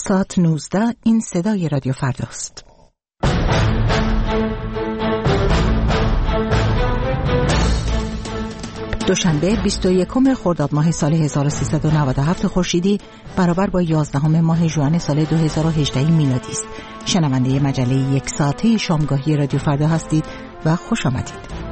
ساعت 19 این صدای رادیو فرداست. دوشنبه 21 خرداد ماه سال 1397 خورشیدی برابر با 11 ماه ژوئن سال 2018 میلادی است. شنونده مجله یک ساعته شامگاهی رادیو فردا هستید و خوش آمدید.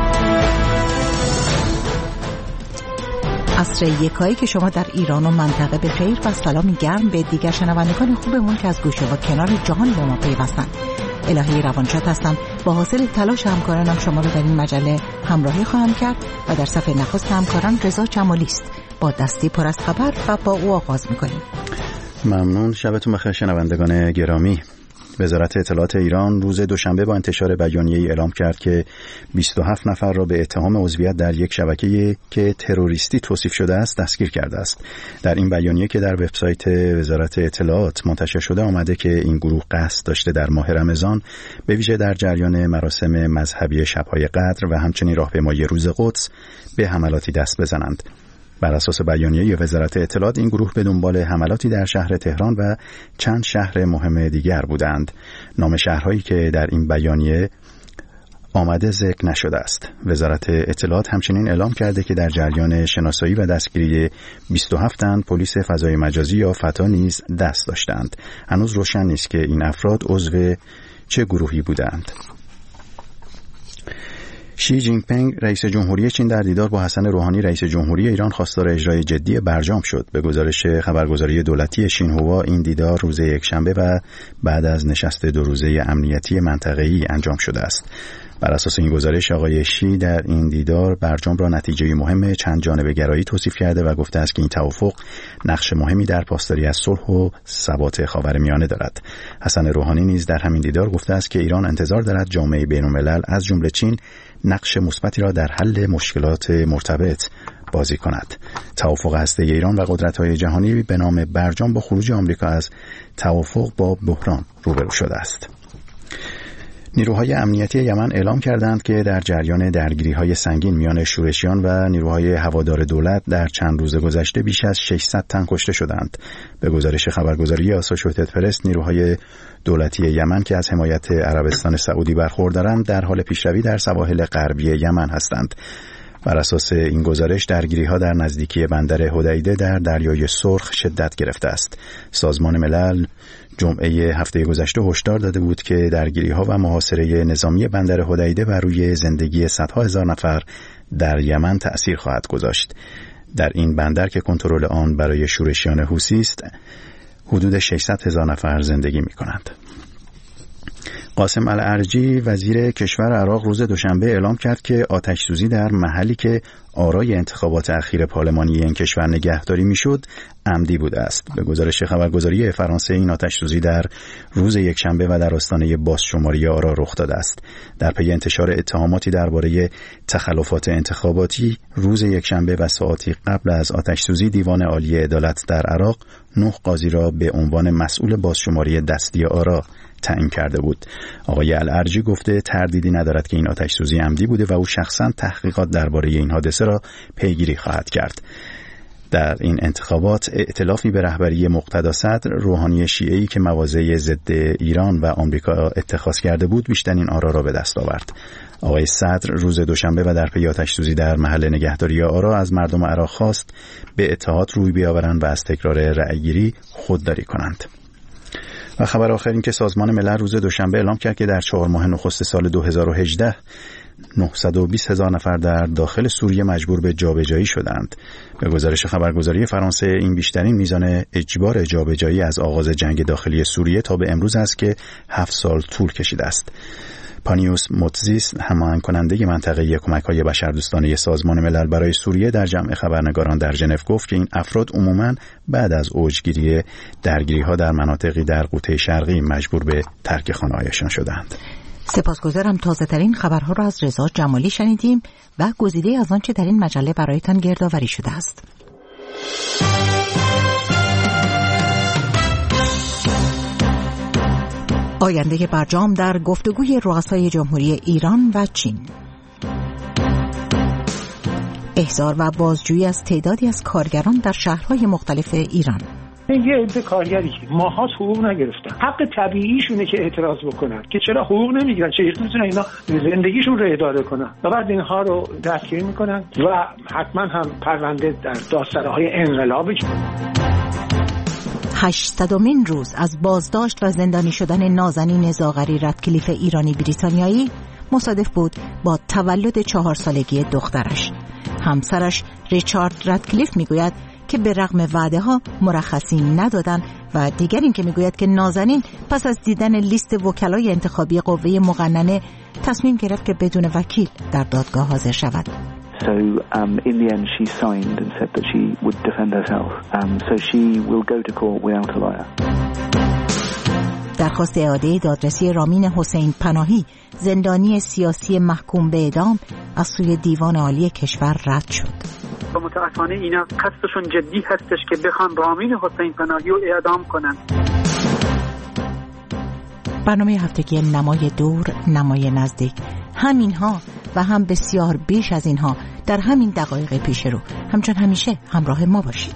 عصر یکایی که شما در ایران و منطقه به خیر و سلامی گرم به دیگر شنوندگان خوبمون که از گوشه و کنار جهان با ما پیوستن. الهی روانشاد هستم. با حاصل تلاش همکارانم شما رو در این مجله همراهی خواهم کرد و در صفحه نخست همکاران رضا جمالی است. با دستی پر از خبر و با او آغاز می‌کنیم. ممنون. شبتون بخیر شنوندگان گرامی. وزارت اطلاعات ایران روز دوشنبه با انتشار بیانیه‌ای اعلام کرد که 27 نفر را به اتهام عضویت در یک شبکه‌ای که تروریستی توصیف شده است دستگیر کرده است. در این بیانیه که در وبسایت وزارت اطلاعات منتشر شده آمده که این گروه قصد داشته در ماه رمضان به ویژه در جریان مراسم مذهبی شب‌های قدر و همچنین راهپیمایی روز قدس به حملاتی دست بزنند. بر اساس بیانیه وزارت اطلاعات این گروه به دنبال حملاتی در شهر تهران و چند شهر مهم دیگر بودند. نام شهرهایی که در این بیانیه آمده ذکر نشده است. وزارت اطلاعات همچنین اعلام کرده که در جریان شناسایی و دستگیری 27 تن پلیس فضای مجازی یا فتا نیز دست داشتند. هنوز روشن نیست که این افراد عضو چه گروهی بودند. شی جینگ پینگ رئیس جمهوری چین در دیدار با حسن روحانی رئیس جمهوری ایران خواستار اجرای جدی برجام شد. به گزارش خبرگزاری دولتی شینهوا این دیدار روز یکشنبه و بعد از نشست 2 روزه امنیتی منطقه‌ای انجام شده است. بر اساس این گزارش آقای شی در این دیدار برجام را نتیجه مهم چند جانبه گرایی توصیف کرده و گفته است که این توافق نقش مهمی در پاسداری از صلح و ثبات خاورمیانه دارد. حسن روحانی نیز در همین دیدار گفته است که ایران انتظار دارد جامعه بین‌الملل از جمله چین نقش مثبتی را در حل مشکلات مرتبط بازی کند. توافق هسته ایران و قدرت‌های جهانی به نام برجام با خروج آمریکا از توافق با بحران روبرو شده است. نیروهای امنیتی یمن اعلام کردند که در جریان درگیری‌های سنگین میان شورشیان و نیروهای هوادار دولت در چند روز گذشته بیش از 600 تن کشته شدند. به گزارش خبرگزاری آسوشییتد پرس نیروهای دولتی یمن که از حمایت عربستان سعودی برخوردارند در حال پیشروی در سواحل غربی یمن هستند. بر اساس این گزارش درگیری‌ها در نزدیکی بندر حدیده در دریای سرخ شدت گرفته است. سازمان ملل جمعه هفته گذشته هشدار داده بود که درگیری‌ها و محاصره نظامی بندر حدیده بر روی زندگی صدها هزار نفر در یمن تأثیر خواهد گذاشت. در این بندر که کنترل آن برای شورشیان حوثی است، حدود 600 هزار نفر زندگی می‌کنند. قاسم الارجی وزیر کشور عراق روز دوشنبه اعلام کرد که آتش‌سوزی در محلی که آرای انتخابات اخیر پارلمانی این کشور نگهداری میشد عمدی بوده است. به گزارش خبرگزاری فرانسه این آتش‌سوزی در روز یکشنبه و در آستانه بازشماری آرا رخ داده است. در پی انتشار اتهاماتی درباره تخلفات انتخاباتی روز یکشنبه و ساعاتی قبل از آتش‌سوزی دیوان عالی عدالت در عراق 9 قاضی را به عنوان مسئول بازشماری دستی آرا تعیین کرده بود. آقای الارجی گفته تردیدی ندارد که این آتش‌سوزی عمدی بوده و او شخصاً تحقیقات درباره این حادثه را پیگیری خواهد کرد. در این انتخابات ائتلافی به رهبری مقتدا صدر روحانی شیعه‌ای که مواضع ضد ایران و آمریکا اتخاذ کرده بود بیشترین آرا را به دست آورد. آقای صدر روز دوشنبه و در پی آتش‌سوزی در محل نگهداری آرا از مردم عراق خواست به اتحاد روی بیاورند و از تکرار رأی‌گیری خودداری کنند. و خبر آخر این که سازمان ملل روز دوشنبه اعلام کرد که در 4 ماه نخست سال 2018 920 هزار نفر در داخل سوریه مجبور به جابجایی شدند. به گزارش خبرگزاری فرانسه این بیشترین میزان اجبار جابجایی از آغاز جنگ داخلی سوریه تا به امروز است که 7 سال طول کشیده است. پانیوس موتزیس هماهنگ کننده منطقه‌ای کمک‌های بشردوستانه سازمان ملل برای سوریه در جمع خبرنگاران در ژنو گفت که این افراد عموماً بعد از اوجگیری درگیری‌ها در مناطقی در قوطه شرقی مجبور به ترک خانه‌هایشان شدند. سپاسگزارم. تازه‌ترین خبرها را از رضا جمالی شنیدیم و گزیده از آنچه در این مجله برایتان گردآوری شده است. آینده برجام در گفتگوی رؤسای جمهوری ایران و چین. احضار و بازجویی از تعدادی از کارگران در شهرهای مختلف ایران. یه عده کارگری که ماها حقوق نگرفتن، حق طبیعیشونه که اعتراض بکنن که چرا حقوق نمیگیرن، چه میتونن اینا زندگیشون رو اداره کنن و بعد اینها رو دستگیر میکنن و حتما هم پرونده در دادسراهای انقلابی. 800مین روز از بازداشت و زندانی شدن نازنین زاغری ردکلیف ایرانی بریتانیایی مصادف بود با تولد 4 سالگی دخترش. همسرش ریچارد ردکلیف میگوید که به رغم وعده ها مرخصی ندادن و دیگر این که میگوید که نازنین پس از دیدن لیست وکلای انتخابی قوه مقننه تصمیم گرفت که بدون وکیل در دادگاه حاضر شود. So in the end she signed and said that she would defend herself. So she will go to court without a lawyer. درخواست اعاده دادرسی رامین حسین پناهی، زندانی سیاسی محکوم به اعدام، از سوی دیوان عالی کشور رد شد. متأسفانه اینا قصدشون جدی هستش که بخوان رامین حسین پناهی رو اعدام کنن. برنامه هفتگی نمای دور، نمای نزدیک، همینها و هم بسیار بیش از اینها در همین دقایق پیش رو. همچون همیشه همراه ما باشید.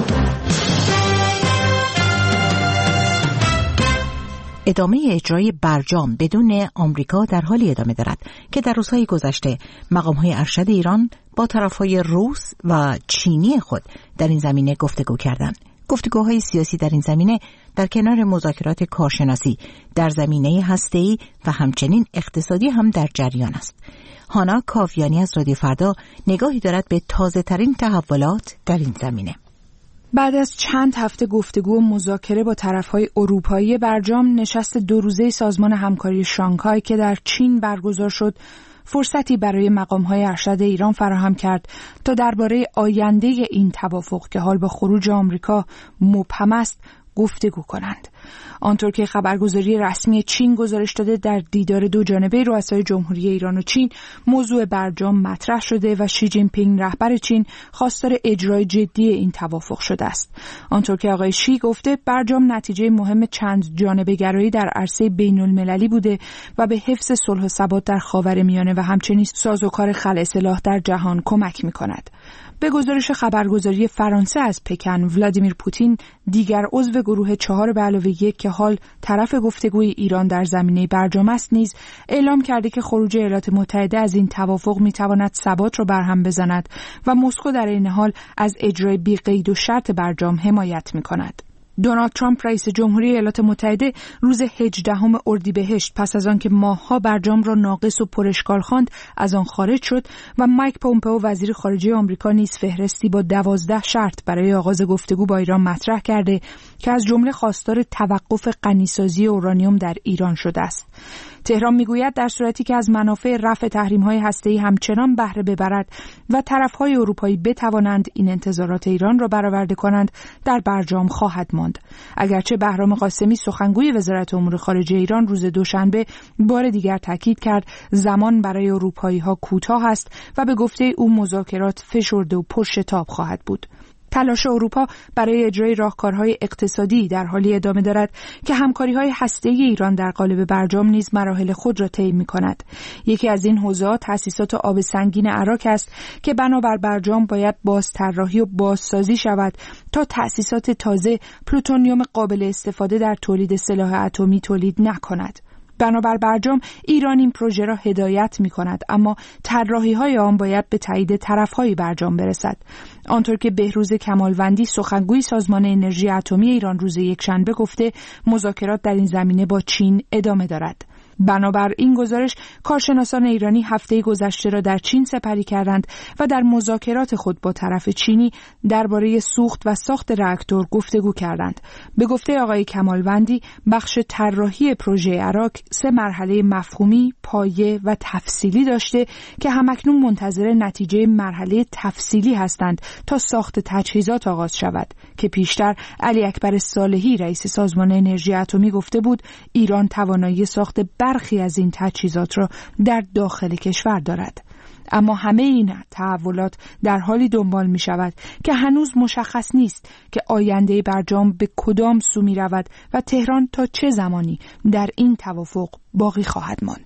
ادامه اجرای برجام بدون آمریکا در حالی ادامه دارد که در روزهای گذشته مقام‌های ارشد ایران با طرف‌های روس و چینی خود در این زمینه گفتگو کردند. گفتگوهای سیاسی در این زمینه در کنار مذاکرات کارشناسی در زمینه هسته‌ای و همچنین اقتصادی هم در جریان است. هانا کاویانی از رادیو فردا نگاهی دارد به تازه‌ترین تحولات در این زمینه. بعد از چند هفته گفتگو و مذاکره با طرف‌های اروپایی، برجام نشست 2 روزه سازمان همکاری شانگهای که در چین برگزار شد، فرصتی برای مقام‌های ارشد ایران فراهم کرد تا درباره آینده این توافق که حال با خروج آمریکا مبهم است گفتگو کنند. آنطور که خبرگزاری رسمی چین گزارش داده، در دیدار 2 جانبه رؤسای جمهوری ایران و چین موضوع برجام مطرح شده و شی جین پینگ رهبر چین خواستار اجرای جدی این توافق شده است. آنطور که آقای شی گفته، برجام نتیجه مهم چند جانبه گرایی در عرصه بین المللی بوده و به حفظ صلح و ثبات در خاورمیانه و همچنین سازوکار خلع سلاح در جهان کمک می‌کند. به گزارش خبرگزاری فرانسه از پکن، ولادیمیر پوتین دیگر عضو گروه 4+1 که حال طرف گفتگوی ایران در زمینه برجام است نیز اعلام کرده که خروج ایالات متحده از این توافق میتواند ثبات را برهم بزند و مسکو در این حال از اجرای بی قید و شرط برجام حمایت میکند. دونالد ترامپ رئیس جمهوری ایالات متحده روز 18 اردیبهشت پس از آن که ماه‌ها برجام را ناقص و پراشکال خواند از آن خارج شد و مایک پومپئو وزیر خارجه آمریکا نیز فهرستی با 12 شرط برای آغاز گفتگو با ایران مطرح کرده که از جمله خواستار توقف غنیسازی اورانیوم در ایران شده است. تهران میگوید در صورتی که از منافع رفع تحریم‌های هسته‌ای همچنان بهره ببرد و طرف‌های اروپایی بتوانند این انتظارات ایران را برآورده کنند، در برجام خواهد ماند. اگرچه بهرام قاسمی سخنگوی وزارت امور خارجه ایران روز دوشنبه بار دیگر تاکید کرد زمان برای اروپایی‌ها کوتاه است و به گفته او مذاکرات فشرده و پرشتاب خواهد بود. تلاش اروپا برای اجرای راهکارهای اقتصادی در حالی ادامه دارد که همکاری‌های هسته‌ای ایران در قالب برجام نیز مراحل خود را طی می‌کند. یکی از این حوزه‌ها تأسیسات آب سنگین عراق است که بنابر برجام باید بازطراحی و بازسازی شود تا تأسیسات تازه پلوتونیوم قابل استفاده در تولید سلاح اتمی تولید نکند. بنابر برجام ایران این پروژه را هدایت می کند، اما طراحی‌های آن باید به تایید طرف‌های برجام برسد. آنطور که بهروز کمالوندی سخنگوی سازمان انرژی اتمی ایران روز یکشنبه گفته، مذاکرات در این زمینه با چین ادامه دارد. بنابر این گزارش کارشناسان ایرانی هفته گذشته را در چین سپری کردند و در مذاکرات خود با طرف چینی درباره سوخت و ساخت راکتور گفتگو کردند. به گفته آقای کمالوندی، بخش طراحی پروژه عراق 3 مرحله مفهومی، پایه و تفصیلی داشته که همکنون منتظر نتیجه مرحله تفصیلی هستند تا ساخت تجهیزات آغاز شود که پیشتر علی اکبر صالحی رئیس سازمان انرژی اتمی گفته بود ایران توانایی ساخت برخی از این تجهیزات را در داخل کشور دارد. اما همه این تحولات در حالی دنبال می شود که هنوز مشخص نیست که آینده برجام به کدام سو می رود و تهران تا چه زمانی در این توافق باقی خواهد ماند.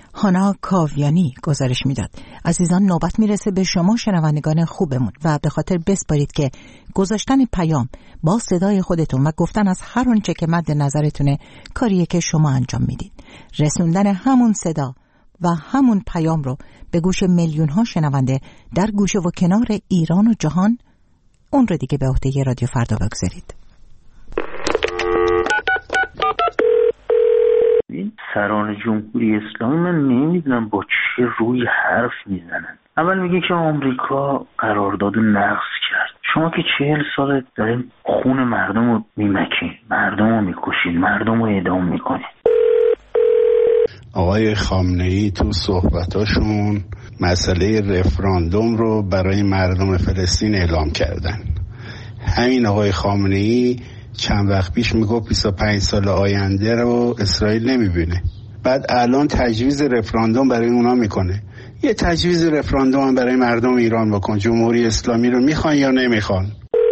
هانا کاویانی گزارش میداد. عزیزان، نوبت میرسه به شما شنوندگان خوبمون و به خاطر بسپارید که گذاشتن پیام با صدای خودتون و گفتن از هر آنچه که مد نظرتونه کاریه که شما انجام میدین. رسوندن همون صدا و همون پیام رو به گوش میلیون ها شنونده در گوشه و کنار ایران و جهان، اون رو دیگه به عهده رادیو فردا بگذارید. این سران جمهوری اسلامی من نمیدونم با چه روی حرف میزنن. اول میگه که آمریکا قرارداد نقض کرد. شما که 40 ساله دارین خون مردم رو میمکین، مردم رو میکشین، مردم رو اعدام میکنین. آقای خامنه‌ای تو صحبتاشون مسئله رفراندوم رو برای مردم فلسطین اعلام کردن. همین آقای خامنه‌ای چند وقت پیش میگفت 25 سال آینده رو اسرائیل نمیبینه. بعد الان تجویز رفراندوم برای اونا میکنه. یه تجویز رفراندوم هم برای مردم ایران بکن. جمهوری اسلامی رو میخوان یا نمیخوان؟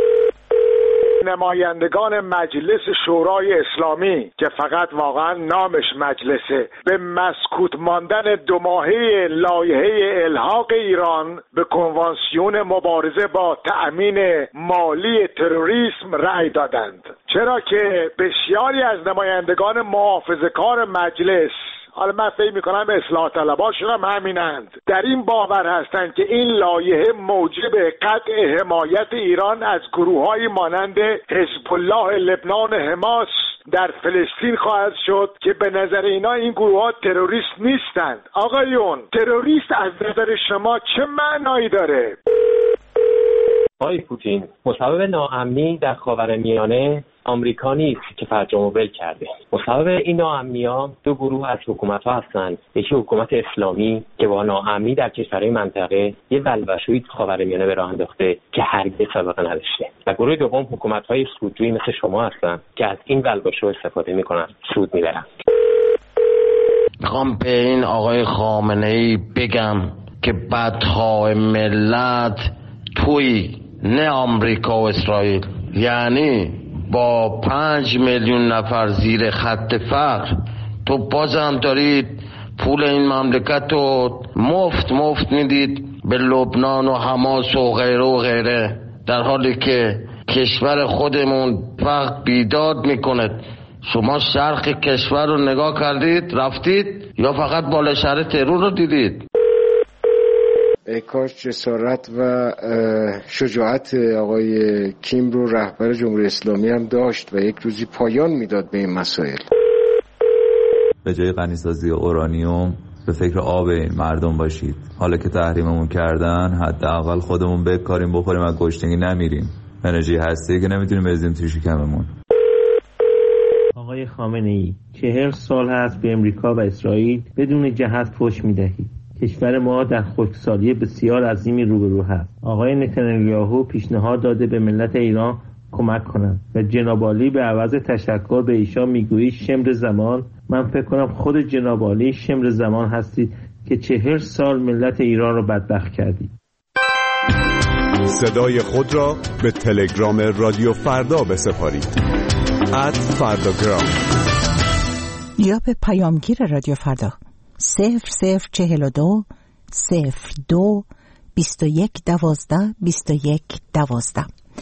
نمایندگان مجلس شورای اسلامی که فقط واقعا نامش مجلسه، به مسکوت ماندن 2 ماهه لایحه الحاق ایران به کنوانسیون مبارزه با تأمین مالی تروریسم رأی دادند. چرا که بسیاری از نمایندگان محافظه‌کار مجلس، حالا من فکر میکنم اصلاح طلباشون هم همینند، در این باور هستند که این لایحه موجب قطع حمایت ایران از گروه‌هایی مانند حزب الله لبنان، حماس در فلسطین خواهد شد که به نظر اینا این گروه‌ها تروریست نیستند. آقایون، تروریست از نظر شما چه معنایی داره؟ آقای پوتین، مسبب ناامنی در خاورمیانه آمریکا نیست که فرجامو ول کرده. مسبب این ناامنی‌ها 2 گروه از حکومت‌ها هستند. یکی حکومت اسلامی که با ناامنی در کشورهای منطقه یه بلبشویی خاورمیانه به راه انداخته که هرگز سابقه نداشته، و گروه دوم حکومت‌های سودجویی مثل شما هستند که از این بلبشو استفاده می‌کنن، سود می‌برن. میخوام به این آقای خامنه‌ای بگم که بدهای ملت توی نه آمریکا و اسرائیل، یعنی با 5 میلیون نفر زیر خط فقر تو بازم دارید پول این مملکت رو مفت میدید به لبنان و حماس و غیره و غیره، در حالی که کشور خودمون فقط بیداد میکنه. شما شرق کشور رو نگاه کردید رفتید یا فقط بالا شهر ترور رو دیدید؟ ای کاش جسارت و شجاعت آقای کیم رو رهبر جمهوری اسلامی هم داشت و یک روزی پایان میداد به این مسائل. به جای غنیسازی اورانیوم به فکر آب این مردم باشید. حالا که تحریممون کردن حداقل خودمون بکاریم بخوریم و گشنگی نمیریم. انرژی هسته‌ای که نمیتونیم بزنیم تو شکممون. آقای خامنه‌ای 40 سال هست به امریکا و اسرائیل بدون جهت فحش میدهید. کشور ما در خشکسالی بسیار عظیمی روبرو هست. آقای نتانیاهو پیشنهاد داده به ملت ایران کمک کنند و جناب عالی به عوض تشکر به ایشان میگویی شمر زمان. من فکر کنم خود جناب عالی شمر زمان هستید که 40 سال ملت ایران رو بدبخت کردید. صدای خود را به تلگرام رادیو فردا بسپارید. @فرداگرام یا به پیامگیر رادیو فردا 0042 02 21 12 21 12.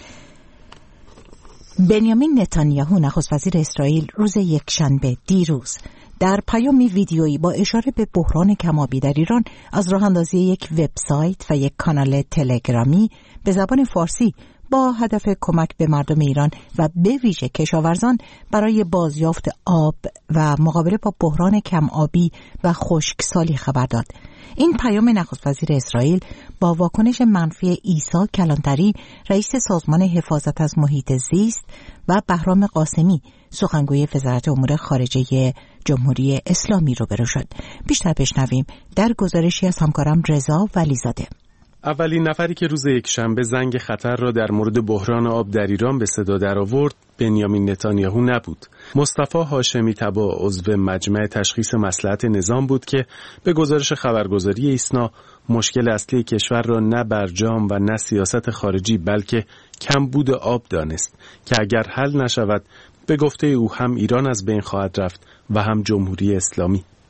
بنیامین نتانیاهو نخست وزیر اسرائیل روز یکشنبه دیروز در پیامی ویدیویی با اشاره به بحران کم‌آبی در ایران از راه اندازی یک وبسایت و یک کانال تلگرامی به زبان فارسی با هدف کمک به مردم ایران و به ویژه کشاورزان برای بازیافت آب و مقابله با بحران کم‌آبی و خشکسالی خبر داد. این پیام نخست وزیر اسرائیل با واکنش منفی عیسی کلانتری رئیس سازمان حفاظت از محیط زیست و بهرام قاسمی سخنگوی وزارت امور خارجه جمهوری اسلامی روبرو شد. بیشتر بشنویم در گزارشی از همکارم رضا ولیزاده. اولین نفری که روز یکشنبه زنگ خطر را در مورد بحران آب در ایران به صدا درآورد بنیامین نتانیاهو نبود. مصطفی هاشمی طبا عضو مجمع تشخیص مصلحت نظام بود که به گزارش خبرگزاری ایسنا مشکل اصلی کشور را نه برجام و نه سیاست خارجی بلکه کمبود آب دانست که اگر حل نشود به گفته او هم ایران از بین خواهد رفت و هم جمهوری اسلامی.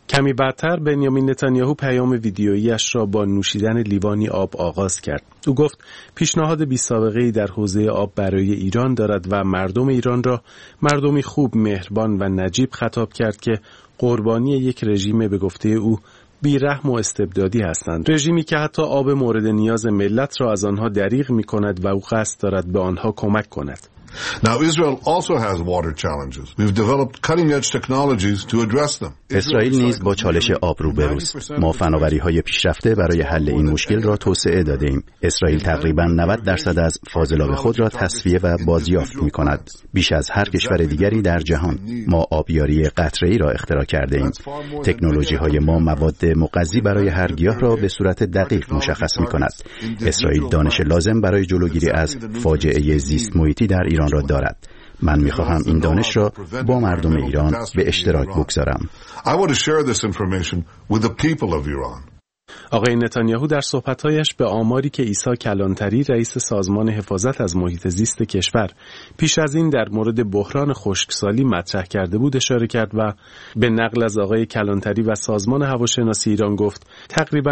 کمی بعدتر بنیامین نتانیاهو پیام ویدیویی‌اش را با نوشیدن لیوانی آب آغاز کرد. او گفت پیشنهاد بی‌سابقه‌ای در حوزه آب برای ایران دارد و مردم ایران را مردمی خوب، مهربان و نجیب خطاب کرد که قربانی یک رژیم به گفته او بی‌رحم و استبدادی هستند. رژیمی که حتی آب مورد نیاز ملت را از آنها دریغ می‌کند و او قصد دارد به آنها کمک کند. Now Israel also has water challenges. We've developed cutting-edge technologies to address them. اسرائیل نیز با چالش آب روبروست. ما فناوری‌های پیشرفته برای حل این مشکل را توسعه داده‌ایم. اسرائیل تقریباً 90% از فاضلاب خود را تصفیه و بازیافت می‌کند. بیش از هر کشور دیگری در جهان. ما آبیاری قطره‌ای را اختراع کرده‌ایم. تکنولوژی‌های ما مواد مغذی برای هر گیاه را به صورت دقیق مشخص می‌کند. اسرائیل دانش لازم برای جلوگیری از فاجعه زیست محیطی در ایران را دارد. من می‌خواهم این دانش را با مردم ایران به اشتراک بگذارم. آقای نتانیاهو در صحبت‌هایش به آماری که عیسی کلانتری رئیس سازمان حفاظت از محیط زیست کشور پیش از این در مورد بحران خشکسالی مطرح کرده بود اشاره کرد و به نقل از آقای کلانتری و سازمان هواشناسی ایران گفت تقریباً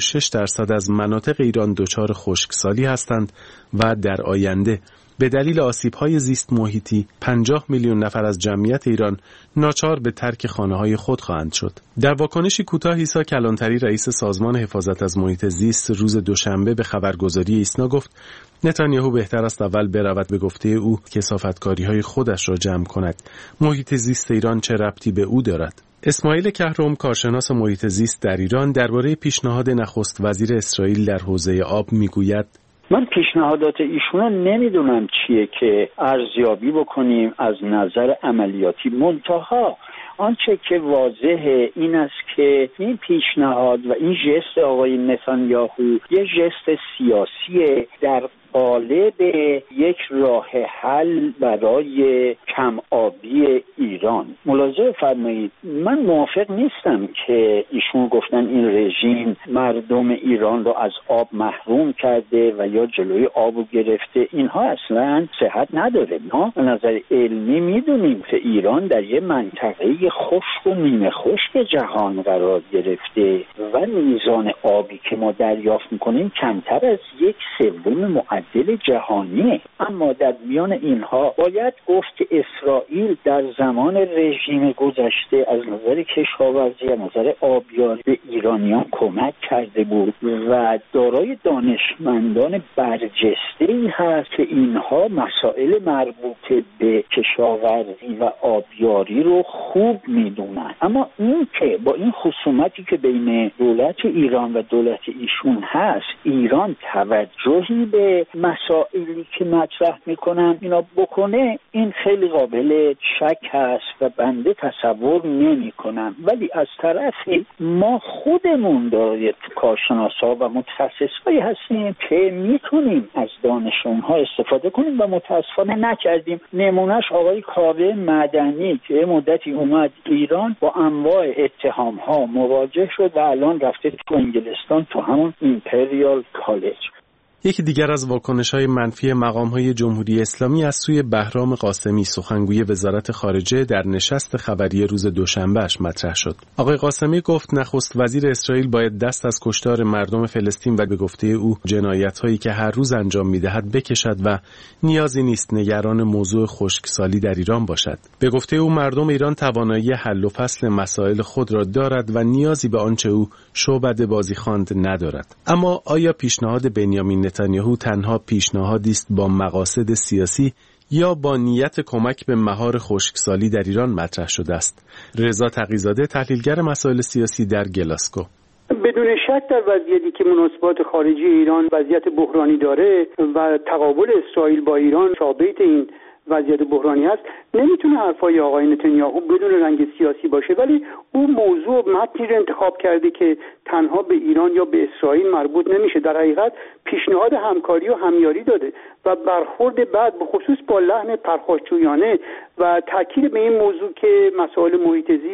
96% از مناطق ایران دچار خشکسالی هستند و در آینده به دلیل آسیب‌های زیست محیطی 50 میلیون نفر از جمعیت ایران ناچار به ترک خانه‌های خود خواهند شد. در واکنشی کوتاه عیسی کلانتری رئیس سازمان حفاظت از محیط زیست روز دوشنبه به خبرگزاری ایسنا گفت نتانیاهو بهتر است اول برود به گفته او کثافتکاری‌های خودش را جمع کند. محیط زیست ایران چه ربطی به او دارد؟ اسماعیل کهرم کارشناس محیط زیست در ایران درباره پیشنهاد نخست وزیر اسرائیل در حوزه آب میگوید من پیشنهادات ایشون نمیدونم چیه که ارزیابی بکنیم از نظر عملیاتی. منتها آنچه که واضحه این است که این پیشنهاد و این ژست آقای نتانیاهو یه ژست سیاسیه در قالب یک راه حل برای کم آبی ایران. ملاحظه فرمایید من موافق نیستم که ایشون گفتن این رژیم مردم ایران رو از آب محروم کرده و یا جلوی آبو گرفته. اینها اصلا صحت نداره. ما از نظر علمی میدونیم که ایران در یه منطقه خشک و نیمه خشک جهان قرار گرفته و میزان آبی که ما دریافت میکنیم کمتر از 1/3 معدل جهانیه. اما در میان اینها باید گفت که اسرائیل در زمان رژیم گذشته از نظر کشاورزی از نظر آبیاری به ایرانیان کمک کرده بود و دارای دانشمندان برجسته‌ای هست که اینها مسائل مربوط به کشاورزی و آبیاری رو خوب میدونن. اما این که با این خصومتی که بین دولت ایران و دولت ایشون هست ایران توجهی به مسائلی که مطرح میکنن اینا بکنه، این خیلی قابل شک هست و بنده تصور نمی کنم. ولی از طرفی ما خودمون دارای کارشناسا و متخصصایی هستیم که میتونیم از دانش اونها استفاده کنیم و متاسفانه نکردیم. نمونهش آقای کاوه مدنی که مدتی اومد ایران با انواع اتهام ها مواجه شد و الان رفته تو انگلستان تو همون ایمپریال کالج. یکی دیگر از واکنش‌های منفی مقام‌های جمهوری اسلامی از سوی بهرام قاسمی سخنگوی وزارت خارجه در نشست خبری روز دوشنبهش مطرح شد. آقای قاسمی گفت نخست وزیر اسرائیل باید دست از کشتار مردم فلسطین و به گفته او جنایت‌هایی که هر روز انجام می‌دهد بکشد و نیازی نیست نگران موضوع خشکسالی در ایران باشد. به گفته او مردم ایران توانایی حل و فصل مسائل خود را دارد و نیازی به آنچه او شعبده بازی خواند ندارد. اما آیا پیشنهاد بنیامین نتانیاهو تنها پیشنهادی است با مقاصد سیاسی یا با نیت کمک به مهار خشکسالی در ایران مطرح شده است؟ رضا تقی‌زاده تحلیلگر مسائل سیاسی در گلاسکو: بدون شک در وضعیتی که مناسبات خارجی ایران وضعیت بحرانی داره و تقابل اسرائیل با ایران شابه‌ت این وضعیت بحرانی هست، نمیتونه حرفای آقای نتانیاهو بدون رنگ سیاسی باشه. ولی او موضوع متنی رو انتخاب کرده که تنها به ایران یا به اسرائیل مربوط نمیشه. در حقیقت پیشنهاد همکاری و همیاری داده و برخورد بعد به خصوص با لحن پرخاشجویانه و تاکید به این موضوع که مسائل محیط زیست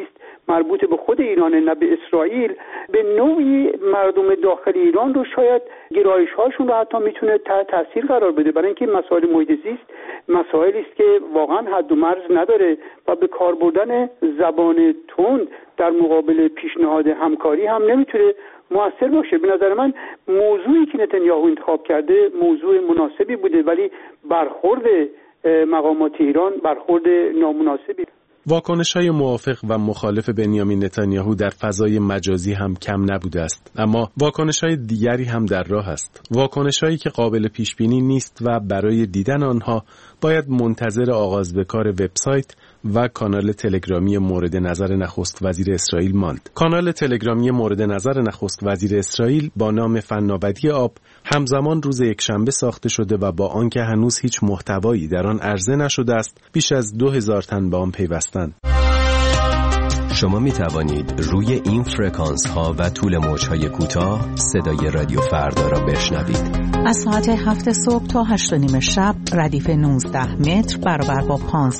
مربوط به خود ایران نه به اسرائیل، به نوعی مردم داخل ایران رو شاید گرایش هاشون رو حتی میتونه تحت تاثیر قرار بده، برای اینکه مسائل محیط زیست مسائلی است که واقعا حد و مرز نداره و به کار بردن زبان تند در مقابل پیشنهاد همکاری هم نمیتونه مؤثر باشه. به نظر من موضوعی که نتانیاهو انتخاب کرده موضوع مناسبی بوده، ولی برخورد مقامات ایران برخورد نامناسبی. واکنش‌های موافق و مخالف بنیامین نتانیاهو در فضای مجازی هم کم نبوده است، اما واکنش‌های دیگری هم در راه است. واکنش‌هایی که قابل پیش‌بینی نیست و برای دیدن آنها باید منتظر آغاز به کار وبسایت و کانال تلگرامی مورد نظر نخست وزیر اسرائیل ماند. کانال تلگرامی مورد نظر نخست وزیر اسرائیل با نام فناوری آب همزمان روز یکشنبه ساخته شده و با آنکه هنوز هیچ محتوایی در آن عرضه نشده است، بیش از 2000 تن به آن پیوستند. شما می توانید روی این فرکانس ها و طول موج های کوتاه صدای رادیو فردا را بشنوید. از ساعت 7 صبح تا 8:30 شب ردیف 19 متر برابر با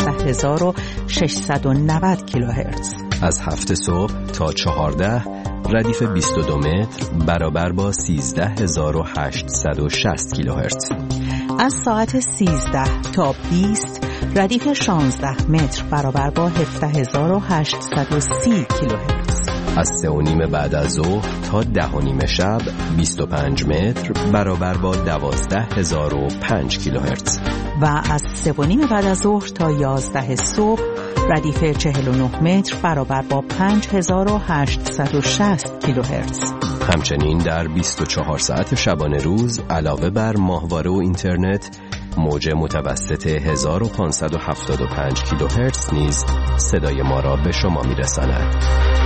15690 کیلوهرتز. از 7 صبح تا 14 ردیف 22 متر برابر با 13860 کیلوهرتز. از ساعت 13 تا 20 ردیف 16 متر برابر با 17830 کیلوهرتز. از 3:30 بعد از ظهر تا 10:30 شب 25 متر برابر با 12005 کیلوهرتز. و از 3:30 بعد از ظهر تا 11 صبح ردیف 49 متر برابر با 5860 کیلوهرتز. همچنین در 24 ساعت شبانه روز علاوه بر ماهواره و اینترنت موج متوسط 1575 کیلوهرتز نیز صدای ما را به شما میرساند.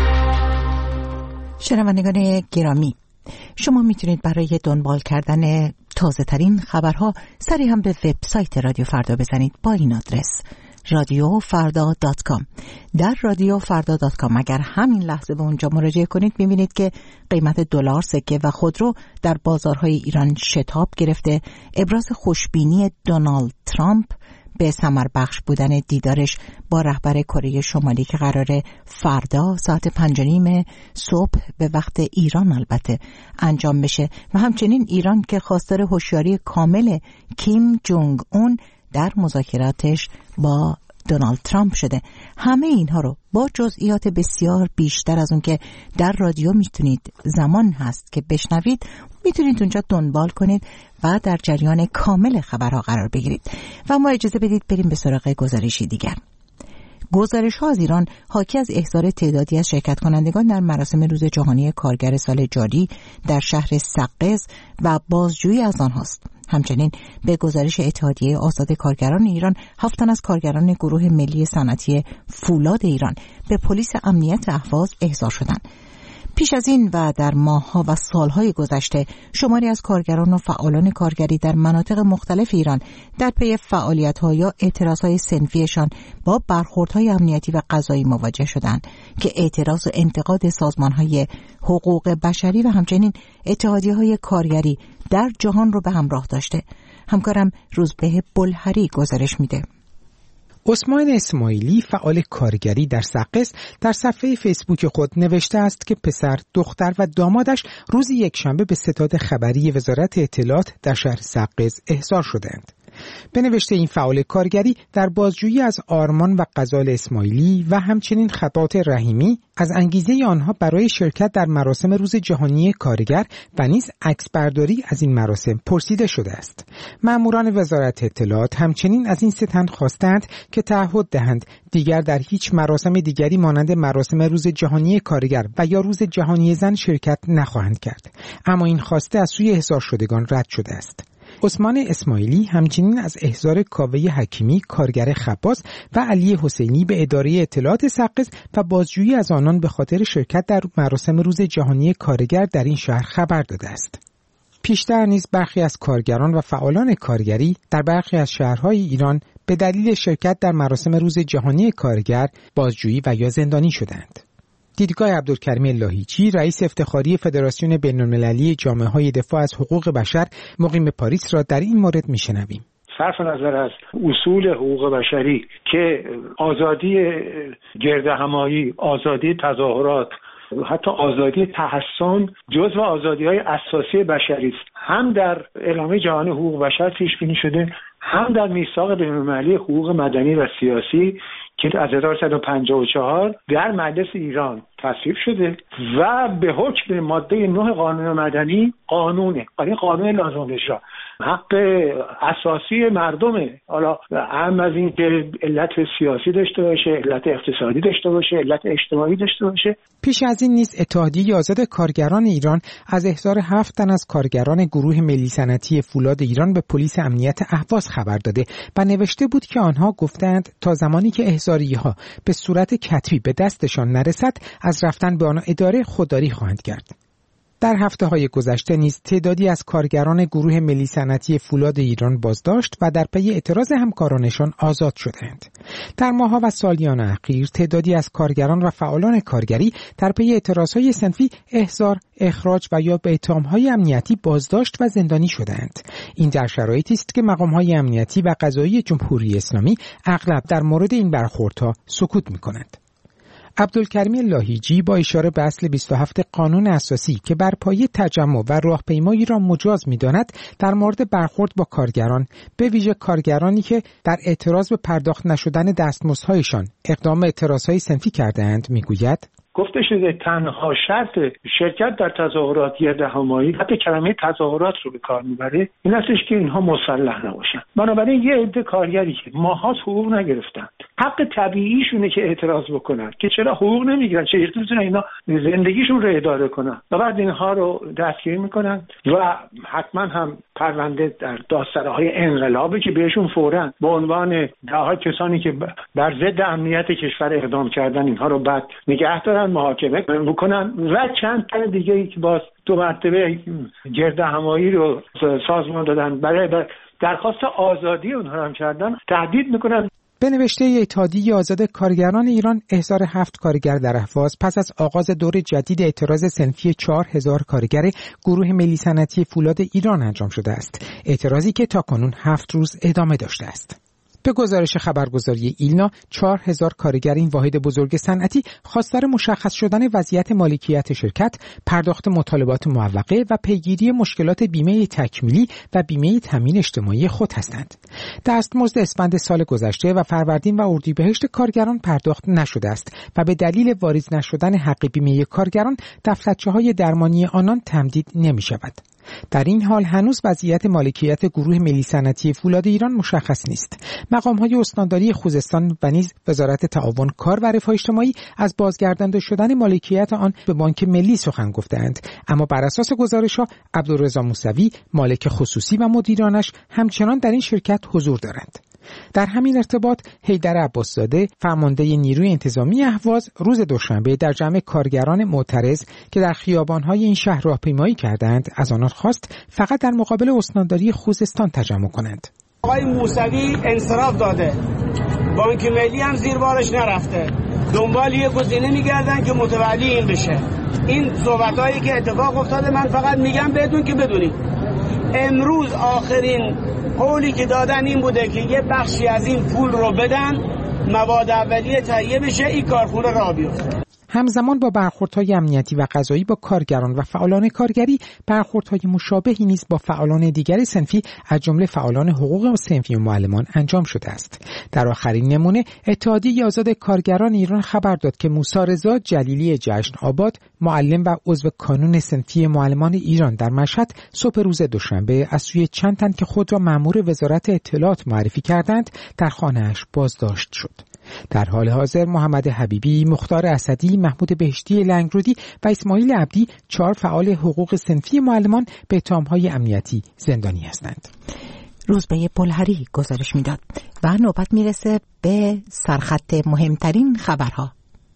شنوندگان گرامی، شما میتونید برای دنبال کردن تازه ترین خبرها سری هم به وبسایت رادیو فردا بزنید با این آدرس radiofarda.com. در radiofarda.com اگر همین لحظه به اونجا مراجعه کنید می‌بینید که قیمت دلار، سکه و خودرو در بازارهای ایران شتاب گرفته. ابراز خوشبینی دونالد ترامپ به ثمر بخش بودن دیدارش با رهبر کره شمالی که قراره فردا ساعت 5:30 صبح به وقت ایران البته انجام بشه و همچنین ایران که خواستار هوشیاری کامل کیم جونگ اون در مذاکراتش با دونالد ترامپ شده. همه اینها رو با جزئیات بسیار بیشتر از اون که در رادیو میتونید زمان هست که بشنوید میتونید اونجا دنبال کنید و در جریان کامل خبرها قرار بگیرید. و ما اجازه بدید بریم به سراغ گزارشی دیگر. گزارش‌ها از ایران حاکی از احضار تعدادی از شرکت کنندگان در مراسم روز جهانی کارگر سال جاری در شهر سقز و بازجویی از آنهاست. همچنین به گزارش اتحادیه آزاد کارگران ایران 7 تن از کارگران گروه ملی صنعتی فولاد ایران به پلیس امنیت اهواز احضار شدند. پیش از این و در ماه‌ها و سال‌های گذشته شماری از کارگران و فعالان کارگری در مناطق مختلف ایران در پی فعالیت‌ها یا اعتراض‌های صنفیشان با برخوردهای امنیتی و قضایی مواجه شدند که اعتراض و انتقاد سازمان‌های حقوق بشری و همچنین اتحادیه‌های کارگری در جهان رو به همراه داشته. همکارم روزبه بلهری گزارش میده. عثمان اسماعیلی فعال کارگری در سقز در صفحه فیسبوک خود نوشته است که پسر، دختر و دامادش روز یکشنبه به ستاد خبری وزارت اطلاعات در شهر سقز احضار شدند. به نوشته این فعال کارگری در بازجویی از آرمان و غزال اسماعیلی و همچنین خطات رحیمی از انگیزه آنها برای شرکت در مراسم روز جهانی کارگر و نیز عکسبرداری از این مراسم پرسیده شده است. ماموران وزارت اطلاعات همچنین از این سه تن خواستند که تعهد دهند دیگر در هیچ مراسم دیگری مانند مراسم روز جهانی کارگر و یا روز جهانی زن شرکت نخواهند کرد. اما این خواسته از سوی احضار شدگان رد شده است. عثمان اسماعیلی همچنین از احضار کاوه حکیمی کارگر خباز و علی حسینی به اداره اطلاعات سقز و بازجویی از آنان به خاطر شرکت در مراسم روز جهانی کارگر در این شهر خبر داده است. پیشتر نیز برخی از کارگران و فعالان کارگری در برخی از شهرهای ایران به دلیل شرکت در مراسم روز جهانی کارگر بازجویی و یا زندانی شدند. دیدگاه عبدالکریم لاهیجی، رئیس افتخاری فدراسیون بین‌المللی جامعه‌های دفاع از حقوق بشر مقیم پاریس را در این مورد می‌شنویم. صرف نظر از اصول حقوق بشری که آزادی گردهمایی، آزادی تظاهرات، حتی آزادی تحصن جزو آزادی‌های اساسی بشری است. هم در اعلامیه جهانی حقوق بشر پیش بینی شده، هم در میثاق بین‌المللی حقوق مدنی و سیاسی که از 1154 در مجلس ایران تصویب شده و به حکم ماده 9 قانون مدنی قانون لازم اجرا حق اساسی مردمه. حالا اهم از این که علت سیاسی داشته باشه، علت اقتصادی داشته باشه، علت اجتماعی داشته باشه. پیش از این نیز اتحادیه آزاد کارگران ایران از احضار 7 تن از کارگران گروه ملی صنعتی فولاد ایران به پلیس امنیت اهواز خبر داده و نوشته بود که آنها گفتند تا زمانی که احضاریه‌ها به صورت کتبی به دستشان نرسد از رفتن به آن اداره خودداری خواهند کرد. در هفته‌های گذشته نیز تعدادی از کارگران گروه ملی صنعتی فولاد ایران بازداشت و در پی اعتراض همکارانشان آزاد شدند. در ماه‌ها و سالیان اخیر تعدادی از کارگران و فعالان کارگری در پی اعتراضهای صنفی احضار، اخراج و یا به اتهام‌های امنیتی بازداشت و زندانی شدند. این در شرایطی است که مقام‌های امنیتی و قضایی جمهوری اسلامی اغلب در مورد این برخوردها سکوت می‌کنند. عبدالکریم لاهیجی با اشاره به اصل 27 قانون اساسی که بر پایه تجمع و راهپیمایی را مجاز می‌داند در مورد برخورد با کارگران، به ویژه کارگرانی که در اعتراض به پرداخت نشدن دستمزدهایشان اقدام اعتراضهای صنفی کرده‌اند می‌گوید گفته شده تنها شرط شرکت در تظاهرات گردهمایی، حتی کلمه تظاهرات رو به کار میبره، این هستش که اینها مسلح نباشن. بنابراین یه عده کارگری که ماهات حقوق نگرفتند، حق طبیعیشونه که اعتراض بکنن که چرا حقوق نمیگیرن، چه میتونن اینا زندگیشون رو اداره کنن و بعد اینها رو دستگیر میکنن و حتما هم پرونده در دادسراهای انقلابی که بهشون فوراً به عنوان ده‌ها کسانی که بر ضد امنیت کشور اقدام کردن اینها رو بعد نگه دارن، محاکمه بکنن و چند تا دیگه ای که باز 2 مرتبه گردهمایی رو سازمان دادن برای درخواست آزادی اونها هم کردن، تهدید میکنن. به نوشته اتحادیه آزاد کارگران ایران احضار 7 کارگر در اهواز پس از آغاز دور جدید اعتراض صنفی 4000 کارگر گروه ملی صنعتی فولاد ایران انجام شده است. اعتراضی که تاکنون 7 روز ادامه داشته است. به گزارش خبرگزاری ایلنا 4000 کارگر این واحد بزرگ صنعتی خواستار مشخص شدن وضعیت مالکیت شرکت، پرداخت مطالبات معوقه و پیگیری مشکلات بیمه تکمیلی و بیمه تامین اجتماعی خود هستند. دستمزد اسفند سال گذشته و فروردین و اردیبهشت کارگران پرداخت نشده است و به دلیل واریز نشدن حق بیمه کارگران دفترچه‌های درمانی آنان تمدید نمی‌شود. در این حال هنوز وضعیت مالکیت گروه ملی صنعتی فولاد ایران مشخص نیست. مقام‌های استانداری خوزستان و نیز وزارت تعاون کار و رفاه اجتماعی از بازگردانده شدن مالکیت آن به بانک ملی سخن گفتند، اما بر اساس گزارش‌ها عبدالرضا موسوی، مالک خصوصی و مدیرانش همچنان در این شرکت حضور دارند. در همین ارتباط حیدر عباسزاده فرمانده نیروی انتظامی اهواز روز دوشنبه در جمع کارگران معترض که در خیابان‌های این شهر راهپیمایی کردند از آنان خواست فقط در مقابل استانداری خوزستان تجمع کنند. آقای موسوی انصراف داده، بانک ملی هم زیر بارش نرفته، دنبال یه گزینه میگردن که متولی این بشه. این صحبتایی که اتفاق افتاده من فقط میگم بدون که بدونید امروز آخرین قولی که دادن این بوده که یه بخشی از این پول رو بدن، مواد اولیه تهیه بشه، این کارخونه راه بیفته. همزمان با برخوردهای امنیتی و قضایی با کارگران و فعالان کارگری، برخوردهای مشابهی نیز با فعالان دیگر صنفی از جمله فعالان حقوق صنفی و معلمان انجام شده است. در آخرین نمونه اتحادیه آزاد کارگران ایران خبر داد که موسی رضا جلیلی جشن آباد، معلم و عضو کانون صنفی معلمان ایران در مشهد، صبح روز دوشنبه از سوی چند تن که خود را مأمور وزارت اطلاعات معرفی کردند در خانه‌اش بازداشت شد. در حال حاضر محمد حبیبی، مختار اسدی، محمود بهشتی لنگرودی و اسماعیل عبدی 4 فعال حقوق صنفی معلمان به اتهام‌های امنیتی زندانی هستند. روزبه بلهری گزارش میداد و نوبت میرسه به سرخط مهمترین خبرها.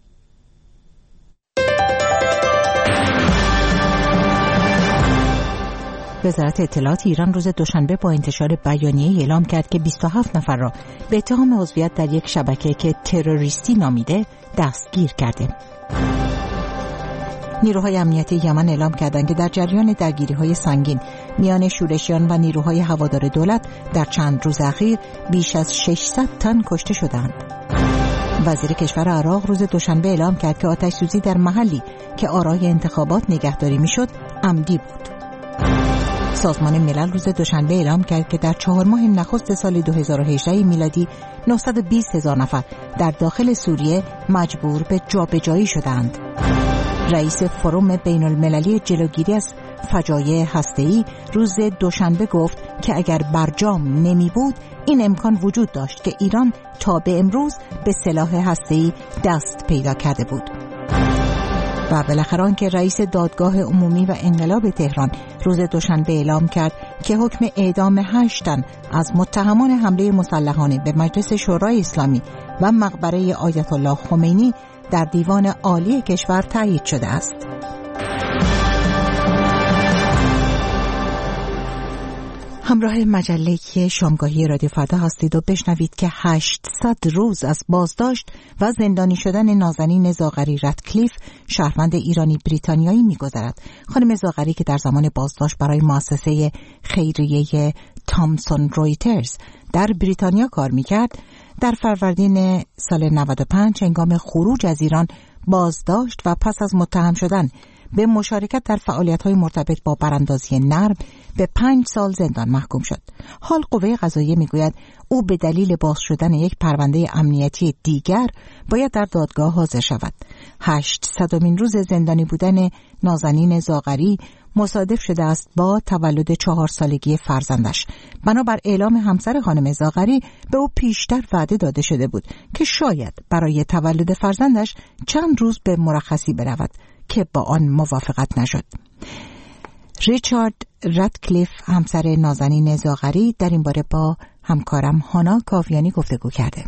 وزارت اطلاعات ایران روز دوشنبه با انتشار بیانیه‌ای اعلام کرد که 27 نفر را به اتهام عضویت در یک شبکه که تروریستی نامیده دستگیر کرده. نیروهای امنیتی یمن اعلام کردند که در جریان درگیری‌های سنگین میان شورشیان و نیروهای هوادار دولت در چند روز اخیر بیش از 600 تن کشته شدند. وزیر کشور عراق روز دوشنبه اعلام کرد که آتش‌سوزی در محلی که آرای انتخابات نگهداری میشد عمدی بود. سازمان ملل روز دوشنبه اعلام کرد که در 4 ماه نخست سال 2018 میلادی 920,000 نفر در داخل سوریه مجبور به جابجایی شدند. رئیس فروم بین المللی جلوگیری از فجایع هسته‌ای روز دوشنبه گفت که اگر برجام نمی بود این امکان وجود داشت که ایران تا به امروز به سلاح هسته‌ای دست پیدا کرده بود. و بالاخره آنکه رئیس دادگاه عمومی و انقلاب تهران روز دوشنبه اعلام کرد که حکم اعدام 8 تن از متهمان حمله مسلحانه به مجلس شورای اسلامی و مقبره آیت الله خمینی در دیوان عالی کشور تایید شده است. همراه مجله شامگاهی رادیو فردا هستید و بشنوید که 800 روز از بازداشت و زندانی شدن نازنین زاغری رتکلیف شهروند ایرانی بریتانیایی می‌گذرد. خانم زاغری که در زمان بازداشت برای مؤسسه خیریه تامسون رویترز در بریتانیا کار می‌کرد، در فروردین سال 95 هنگام خروج از ایران بازداشت و پس از متهم شدن به مشارکت در فعالیت‌های مرتبط با براندازی نرم به 5 سال زندان محکوم شد. حال قوه قضاییه میگوید او به دلیل باز شدن یک پرونده امنیتی دیگر باید در دادگاه حاضر شود. 800مین روز زندانی بودن نازنین زاغری مصادف شده است با تولد 4 سالگی فرزندش. بنابر اعلام همسر خانم زاغری به او پیشتر وعده داده شده بود که شاید برای تولد فرزندش چند روز به مرخصی برود که با آن موافقت نشد. ریچارد رتکلیف همسر نازنین زاغری در این باره با همکارم هانا کاویانی گفتگو کرده.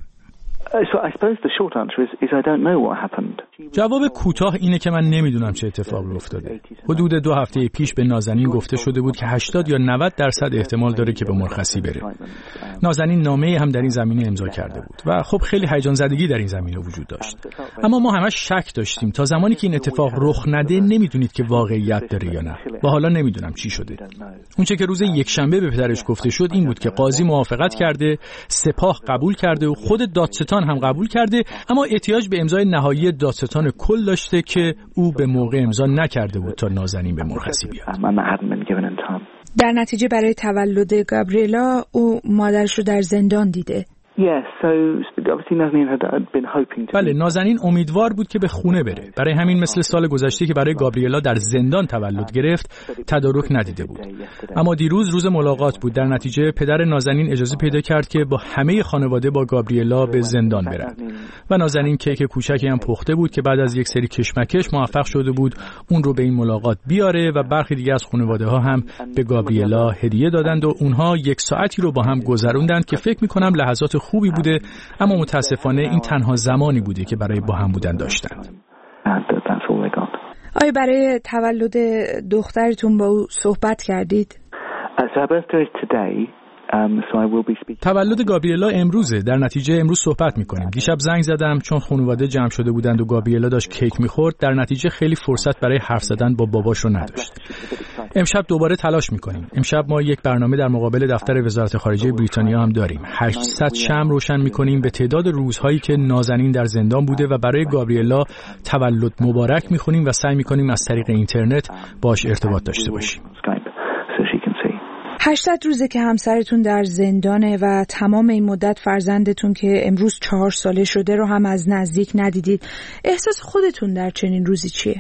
جواب کوتاه اینه که من نمیدونم چه اتفاقی افتاده. حدود 2 هفته پیش به نازنین گفته شده بود که 80 یا 90% احتمال داره که به مرخصی بره. نازنین نامه‌ای هم در این زمینه امضا کرده بود و خب خیلی هیجان زدگی در این زمینه وجود داشت. اما ما همش شک داشتیم تا زمانی که این اتفاق رخ نده نمیدونید که واقعیت داره یا نه. و حالا نمیدونم چی شده. اونچه که روز یکشنبه به پدرش گفته شد این بود که قاضی موافقت کرده، سپاه قبول کرده و خود دادستان هم قبول کرده، اما احتیاج به امضای نهایی دادستان کل داشته که او به موقع امضا نکرده بود تا نازنین به مرخصی بیاد. در نتیجه برای تولد گابریلا او مادرش رو در زندان دیده. بله، نازنین امیدوار بود که به خونه بره. برای همین مثل سال گذشته که برای گابریلا در زندان تولد گرفت تدارک ندیده بود. اما دیروز روز ملاقات بود. در نتیجه پدر نازنین اجازه پیدا کرد که با همه خانواده با گابریلا به زندان برد و نازنین کیک کوچکی هم پخته بود که بعد از یک سری کشمکش موفق شده بود اون رو به این ملاقات بیاره و برخی دیگه از خانواده ها هم به گابریلا هدیه دادند و اونها 1 ساعتی رو با هم گذروندند که فکر می‌کنم لحظات خوبی بوده، اما متاسفانه این تنها زمانی بوده که برای با هم بودن داشتند. آیا برای تولد دخترتون با او صحبت کردید؟ تولد گابریلا امروزه. در نتیجه امروز صحبت میکنیم. دیشب زنگ زدم چون خانواده جمع شده بودند و گابریلا داشت کیک میخورد. در نتیجه خیلی فرصت برای حرف زدن با باباش رو نداشت. امشب دوباره تلاش میکنیم. امشب ما یک برنامه در مقابل دفتر وزارت خارجه بریتانیا هم داریم. 800 شمع روشن میکنیم به تعداد روزهایی که نازنین در زندان بوده و برای گابریلا تولد مبارک میخونیم و سعی میکنیم از طریق اینترنت باش ارتباط داشته باشیم. 800 روزه که همسرتون در زندانه و تمام این مدت فرزندتون که امروز 4 ساله شده رو هم از نزدیک ندیدید. احساس خودتون در چنین روزی چیه؟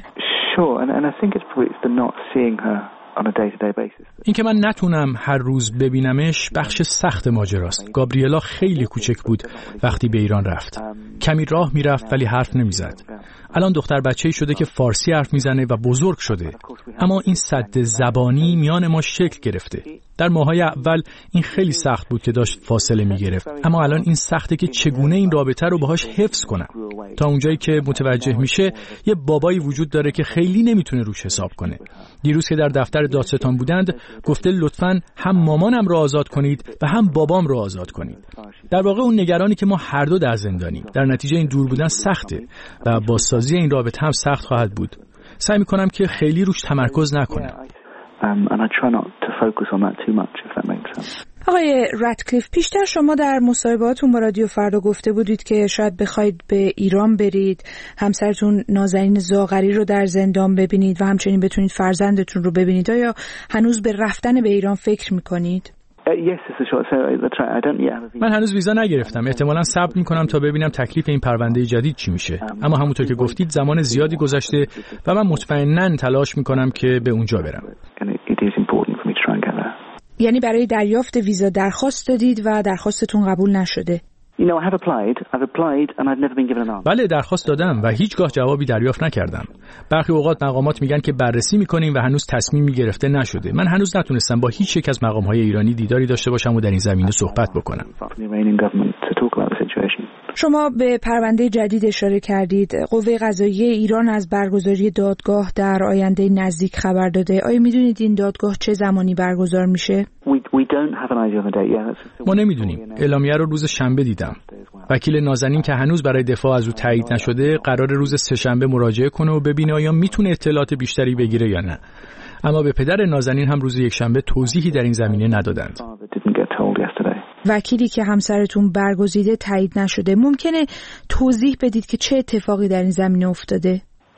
این که من نتونم هر روز ببینمش بخش سخت ماجراست. گابریلا خیلی کوچک بود وقتی به ایران رفت. کمی راه میرفت ولی حرف نمیزد. الان دختر بچه‌ای شده که فارسی حرف میزنه و بزرگ شده. اما این سد زبانی میان ما شکل گرفته. در ماهای اول این خیلی سخت بود که داشت فاصله میگرفت. اما الان این سخته که چگونه این رابطه رو باهاش حفظ کنم. تا اونجایی که متوجه میشه یه بابایی وجود داره که خیلی نمیتونه روش حساب کنه. دیروز که در دفتر دادستان بودند گفته لطفاً هم مامانم رو آزاد کنید و هم بابام رو آزاد کنید. در واقع اون نگرانی که ما هر دو در زندانیم. در نتیجه این دور بودن سخته و بازسازی این رابطه هم سخت خواهد بود. سعی میکنم که خیلی روش تمرکز نکنم. آقای رتکلیف، پیشتر شما در مصاحبهاتون با رادیو فردا گفته بودید که شاید بخواید به ایران برید، همسرتون نازنین زاغری رو در زندان ببینید و همچنین بتونید فرزندتون رو ببینید. آیا هنوز به رفتن به ایران فکر میکنید؟ من هنوز ویزا نگرفتم. احتمالاً صبر میکنم تا ببینم تکلیف این پرونده جدید چی میشه. اما همونطور که گفتید زمان زیادی گذشته و من مطمئناً تلاش میکنم که به اونجا برم. یعنی برای دریافت ویزا درخواست دادید و درخواستتون قبول نشده؟ بله، درخواست دادم و هیچگاه جوابی دریافت نکردم. برخی اوقات مقامات میگن که بررسی میکنیم و هنوز تصمیمی گرفته نشده. من هنوز نتونستم با هیچ یک از مقامهای ایرانی دیداری داشته باشم و در این زمینه صحبت بکنم. شما به پرونده جدید اشاره کردید. قوه قضاییه ایران از برگزاری دادگاه در آینده نزدیک خبر داده. آیا میدونید این دادگاه چه زمانی برگزار میشه؟ ما نمیدونیم. اعلامیه رو روز شنبه دیدم. وکیل نازنین که هنوز برای دفاع از او تایید نشده قرار روز سه‌شنبه مراجعه کنه و ببینه آیا میتونه اطلاعات بیشتری بگیره یا نه. اما به پدر نازنین هم روز یکشنبه توضیحی در این زمینه ندادند. وکیلی که همسرتون برگزیده تایید نشده، ممکنه توضیح بدید که چه اتفاقی در این زمینه افتاده؟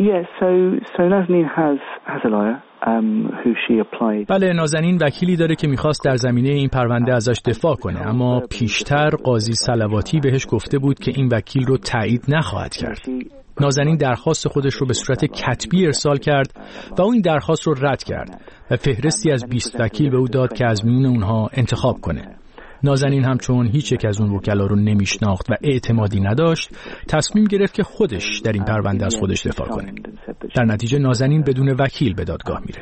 بله، نازنین وکیلی داره که میخواست در زمینه این پرونده ازش دفاع کنه، اما پیشتر قاضی صلواتی بهش گفته بود که این وکیل رو تایید نخواهد کرد. نازنین درخواست خودش رو به صورت کتبی ارسال کرد و اون این درخواست رو رد کرد و فهرستی از 20 وکیل به او داد که از میون اونها انتخاب کنه. نازنین هم چون هیچ یک از اون وکلا رو نمیشناخت و اعتمادی نداشت، تصمیم گرفت که خودش در این پرونده از خودش دفاع کنه. در نتیجه نازنین بدون وکیل به دادگاه میره.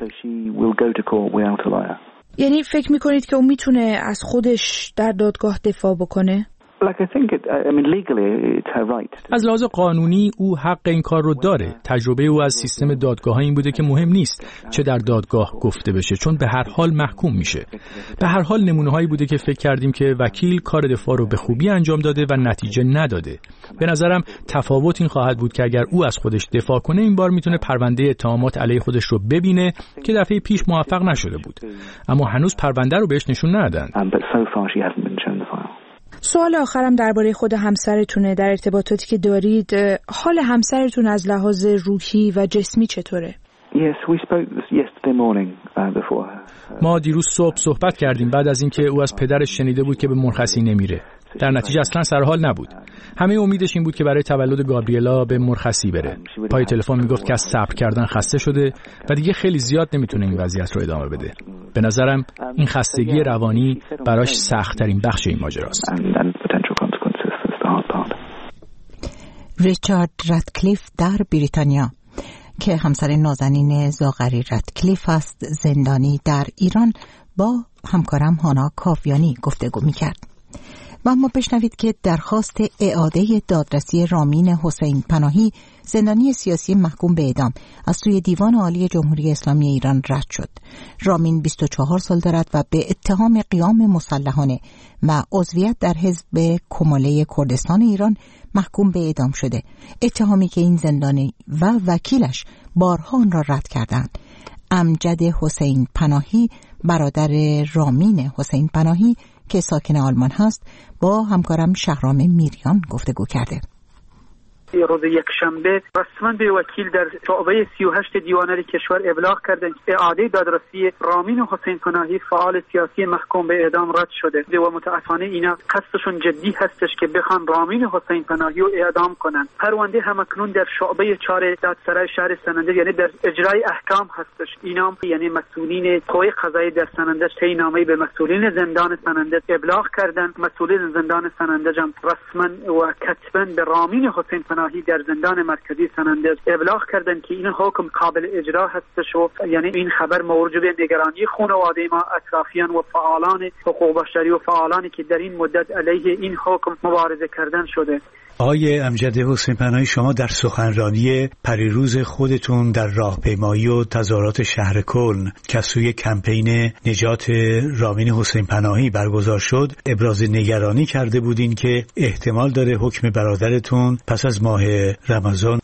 یعنی فکر میکنید که اون میتونه از خودش در دادگاه دفاع بکنه؟ از لحاظ قانونی او حق این کار رو داره. تجربه او از سیستم دادگاه این بوده که مهم نیست چه در دادگاه گفته بشه، چون به هر حال محکوم میشه. به هر حال نمونه هایی بوده که فکر کردیم که وکیل کار دفاع رو به خوبی انجام داده و نتیجه نداده. به نظرم تفاوت این خواهد بود که اگر او از خودش دفاع کنه، این بار میتونه پرونده اتهامات علیه خودش رو ببینه که دفعه پیش موفق نشده بود، اما هنوز پرونده رو بهش نشون ندادن. سوال آخرم درباره خود همسرتونه. در ارتباطاتی که دارید، حال همسرتون از لحاظ روحی و جسمی چطوره؟ ما دیروز صبح صحبت کردیم بعد از اینکه او از پدرش شنیده بود که به مرخصی نمیره. در نتیجه اصلا سرحال نبود. همه امیدش این بود که برای تولد گابریلا به مرخصی بره. پای تلفن میگفت که از صبر کردن خسته شده و دیگه خیلی زیاد نمیتونه این وضعیت رو ادامه بده. به نظرم این خستگی روانی براش سخت‌ترین بخش این ماجراست. ریچارد رتکلیف در بریتانیا که همسر نازنین زاغری رتکلیف است، زندانی در ایران، با همکارم هانا کاویانی گفتگو می‌کرد. و اما بشنوید که درخواست اعاده دادرسی رامین حسین پناهی، زندانی سیاسی محکوم به اعدام، از سوی دیوان عالی جمهوری اسلامی ایران رد شد. رامین 24 سال دارد و به اتهام قیام مسلحانه و عضویت در حزب کماله کردستان ایران محکوم به اعدام شده. اتهامی که این زندانی و وکیلش بارها آن را رد کردند. امجد حسین پناهی، برادر رامین حسین پناهی که ساکن آلمان هست، با همکارم شهرام میریان گفتگو کرده. روز یکشنبه رسما به وکیل در شعبه 38 دیوان عالی کشور ابلاغ کردند که اعاده دادرسی رامین حسین پناهی فعال سیاسی محکوم به اعدام رد شده و متاسفانه اینا قصدشون جدی هستش که بخوان رامین حسین پناهی رو اعدام کنن. پرونده همکنون در شعبه 4 دادسرای شهر سنندج، یعنی در اجرای احکام هستش. اینا یعنی مسئولین قوه قضایی در سنندج تعیین‌نامه‌ای به مسئولین زندان سنندج ابلاغ کردند. مسئولین زندان سنندج هم رسما و کتبا به رامین حسین پناهی در زندان مرکزی سنندج ابلاغ کردند که این حکم قابل اجرا هستش و یعنی این خبر موجب نگرانی خانواده ما، اطرافیان و فعالان حقوق بشری و فعالانی که در این مدت علیه این حکم مبارزه کردن شده. آقای امجد حسین پناهی، شما در سخنرانی پریروز خودتون در راهپیمایی و تظاهرات شهر کلن که سوی کمپین نجات رامین حسین پناهی برگزار شد، ابراز نگرانی کرده بودین که احتمال داره حکم برادرتون پس از ماه رمضان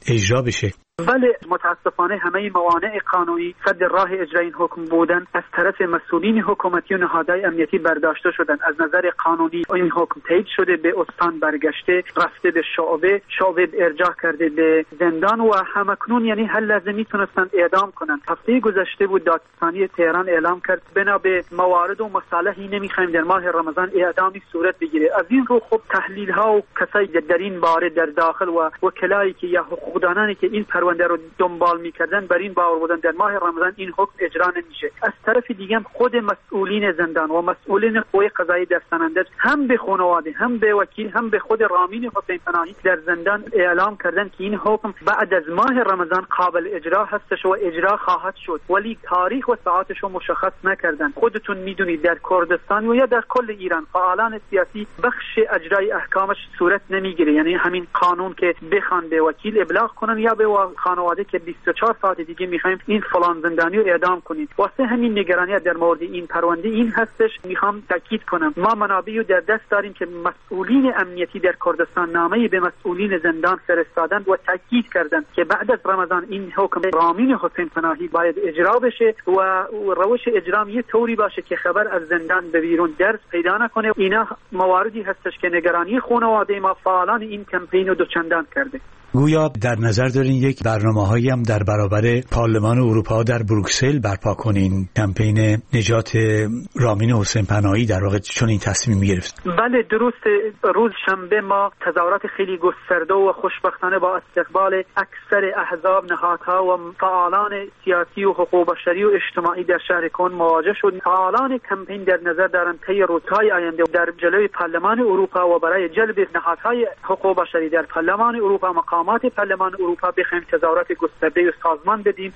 اجرا بشه. بله، متاسفانه همه موانع قانونی صد راه اجرای این حکم بودن از طرف مسئولین حکومتی و نهادهای امنیتی برداشته شدن. از نظر قانونی این حکم تایید شده، به استان برگشته، رفته به شعبه ارجاع کرده به زندان و همکنون یعنی هر لحظه میتونستند اعدام کنند. هفته گذشته بود دادستانی تهران اعلام کرد بنا به موارد و مصالحی نمیخوایم در ماه رمضان اعدامی صورت بگیره. از این رو خب تحلیل ها و کسایی در این باره در داخل و وکلایی که یا حقوقدانانی که این پرونده رو دنبال میکردن بر این باور بودن در ماه رمضان این حکم اجرا نمیشه. از طرف دیگه خود مسئولین زندان و مسئولین قوه قضایی در سنندج هم به خانواده، هم به وکیل، هم به خود رامین حسین پناهی در زندان اعلام کردن که این حکم بعد از ماه رمضان قابل اجرا هستش و اجرا خواهد شد، ولی تاریخ و ساعتش رو مشخص نکردن. خودتون میدونید در کردستان و یا در کل ایران فعالان سیاسی بخش اجرای احکامش صورت نمیگیره، یعنی همین قانون که بخوان به وکیل ابلاغ کنن یا به خانواده که 24 ساعت دیگه میخوایم این فلان زندانی رو اعدام کنید. واسه همین نگرانی در مورد این پرونده این هستش. میخوام تاکید کنم ما منابعی رو در دست داریم که مسئولین امنیتی در کردستان نامه‌ای به مسئولین زندان فرستادند و تاکید کردند که بعد از رمضان این حکم رامین حسین پناهی باید اجرا بشه و روش اجرام یه طوری باشه که خبر از زندان به بیرون درس پیدا نکنه. اینا مواردی هستش که نگرانی خانواده ما فعالان این کمپین رو دوچندان کرده. گویا در نظر دارین یک برنامه‌هایی هم در برابر پارلمان اروپا در بروکسل برپا کنین، کمپین نجات رامین حسین پناهی در واقع چون این تصمیم گرفت. بله درست. روز شنبه ما تظاهرات خیلی گسترده و خوشبختانه با استقبال اکثر احزاب، نهادها و فعالان سیاسی و حقوق بشری و اجتماعی در شهر کن مواجه شد. فعالان کمپین در نظر دارند طی روزهای آینده در جلوی پارلمان اروپا و برای جلب نهادهای حقوق بشری در پارلمان اروپا، مقامات پارلمان اروپا بخوایم تظاهرات گسترده و سازمان بدیم.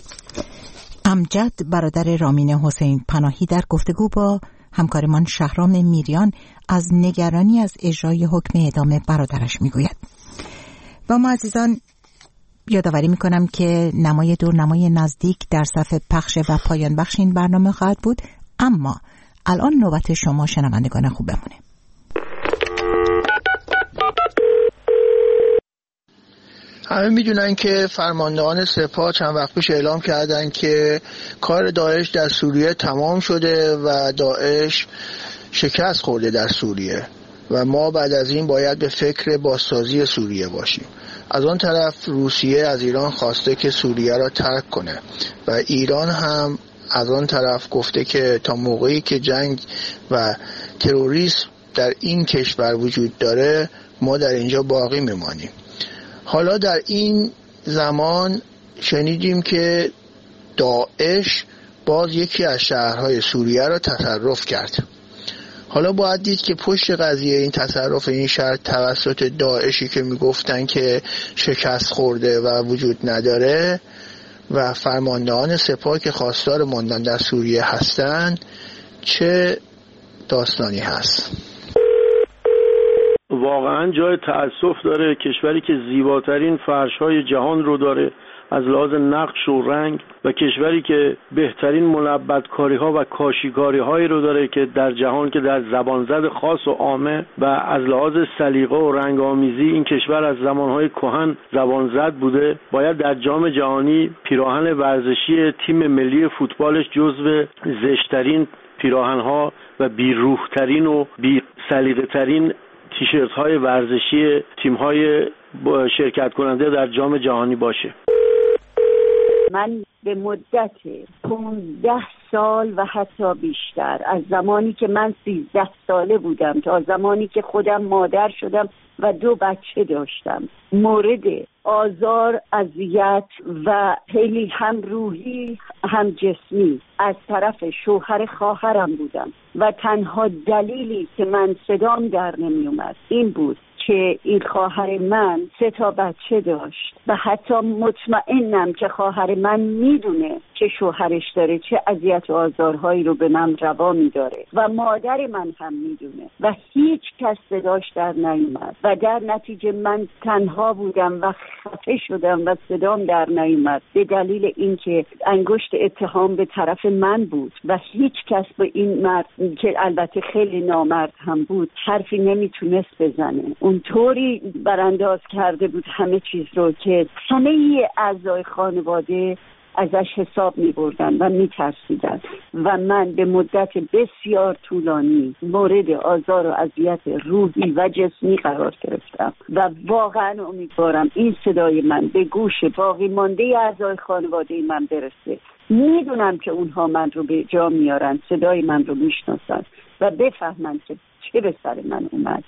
امجد برادر رامین حسین پناهی در گفتگو با همکارمان شهرام میریان از نگرانی از اجرای حکم اعدام برادرش میگوید. و ما عزیزان یادآوری میکنم که نمای دور نمای نزدیک در صفحه پخش و پایان بخش این برنامه خواهد بود، اما الان نوبت شما شنوندگان خوب بمونه. همه میدونن که فرماندهان سپاه چند وقت پیش اعلام کردن که کار داعش در سوریه تمام شده و داعش شکست خورده در سوریه و ما بعد از این باید به فکر بازسازی سوریه باشیم. از آن طرف روسیه از ایران خواسته که سوریه را ترک کنه و ایران هم از آن طرف گفته که تا موقعی که جنگ و تروریسم در این کشور وجود داره ما در اینجا باقی میمانیم. حالا در این زمان شنیدیم که داعش باز یکی از شهرهای سوریه را تصرف کرد. حالا باید دید که پشت قضیه این تصرف این شهر توسط داعشی که میگفتن که شکست خورده و وجود نداره و فرماندهان سپاه که خواستار ماندن در سوریه هستند چه داستانی هست. واقعا جای تأسف داره. کشوری که زیباترین فرش‌های جهان رو داره از لحاظ نقش و رنگ و کشوری که بهترین ملبدکاری‌ها و کاشیکاری‌هایی رو داره که در جهان که در زبانزد خاص و عامه و از لحاظ سلیقه و رنگ‌آمیزی این کشور از زمانهای کهن زبانزد بوده، باید در جام جهانی پیراهن ورزشی تیم ملی فوتبالش جزو زشترین پیراهن‌ها و بی‌روح‌ترین و بی‌سلیقه‌ترین تیشرت‌های ورزشی تیم‌های شرکت کننده در جام جهانی باشه. من به مدت 15 سال و حتی بیشتر از زمانی که من 13 ساله بودم تا زمانی که خودم مادر شدم و 2 بچه داشتم مورد آزار، اذیت و خیلی هم روحی هم جسمی از طرف شوهر خواهرم بودم و تنها دلیلی که من صدام در نمی اومد این بود که این خواهر من 3 بچه داشت و حتی مطمئنم که خواهر من میدونه چه شوهرش داره چه اذیت و آزارهایی رو به من روا می‌داره و مادر من هم میدونه و هیچ کس صداش در نیومد و در نتیجه من تنها بودم و خفه شدم و صدام در نیومد به دلیل اینکه انگشت اتهام به طرف من بود و هیچ کس به این مرد که البته خیلی نامرد هم بود حرفی نمیتونست بزنه. اونطوری برانداز کرده بود همه چیز رو که همه اعضای خانواده ازش حساب می بردن و می ترسیدن و من به مدت بسیار طولانی مورد آزار و اذیت روحی و جسمی قرار گرفتم و واقعا امیدوارم این صدای من به گوش باقی مانده اعضای خانواده من برسه. میدونم که اونها من رو به جا میارن، صدای من رو میشناسن و بفهمن که چه به سر من اومد.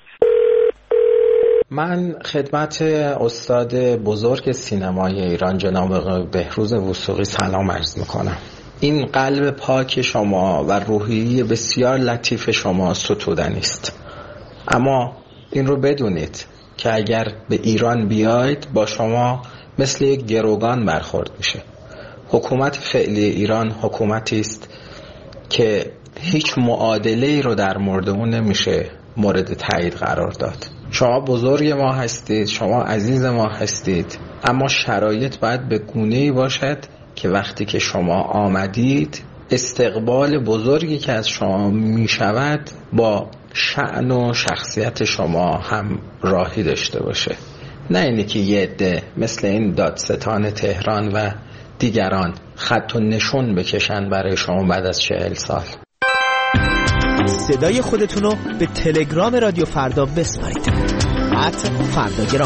من خدمت استاد بزرگ سینمای ایران جناب بهروز وثوقی سلام عرض میکنم. این قلب پاک شما و روحیه بسیار لطیف شما ستودنی است، اما این رو بدونید که اگر به ایران بیاید با شما مثل یک گروگان برخورد میشه. حکومت فعلی ایران حکومتی است که هیچ معادله‌ای رو در مورد اون نمیشه مورد تایید قرار داد. شما بزرگ ما هستید، شما عزیز ما هستید، اما شرایط باید به گونه‌ای باشد که وقتی که شما آمدید استقبال بزرگی که از شما می شود با شأن و شخصیت شما هم راهی داشته باشه، نه اینی که یه عده مثل این دادستان تهران و دیگران خط و نشون بکشن برای شما بعد از 40 سال. صدای خودتونو به تلگرام رادیو فردا بسپارید. @فرداگرام.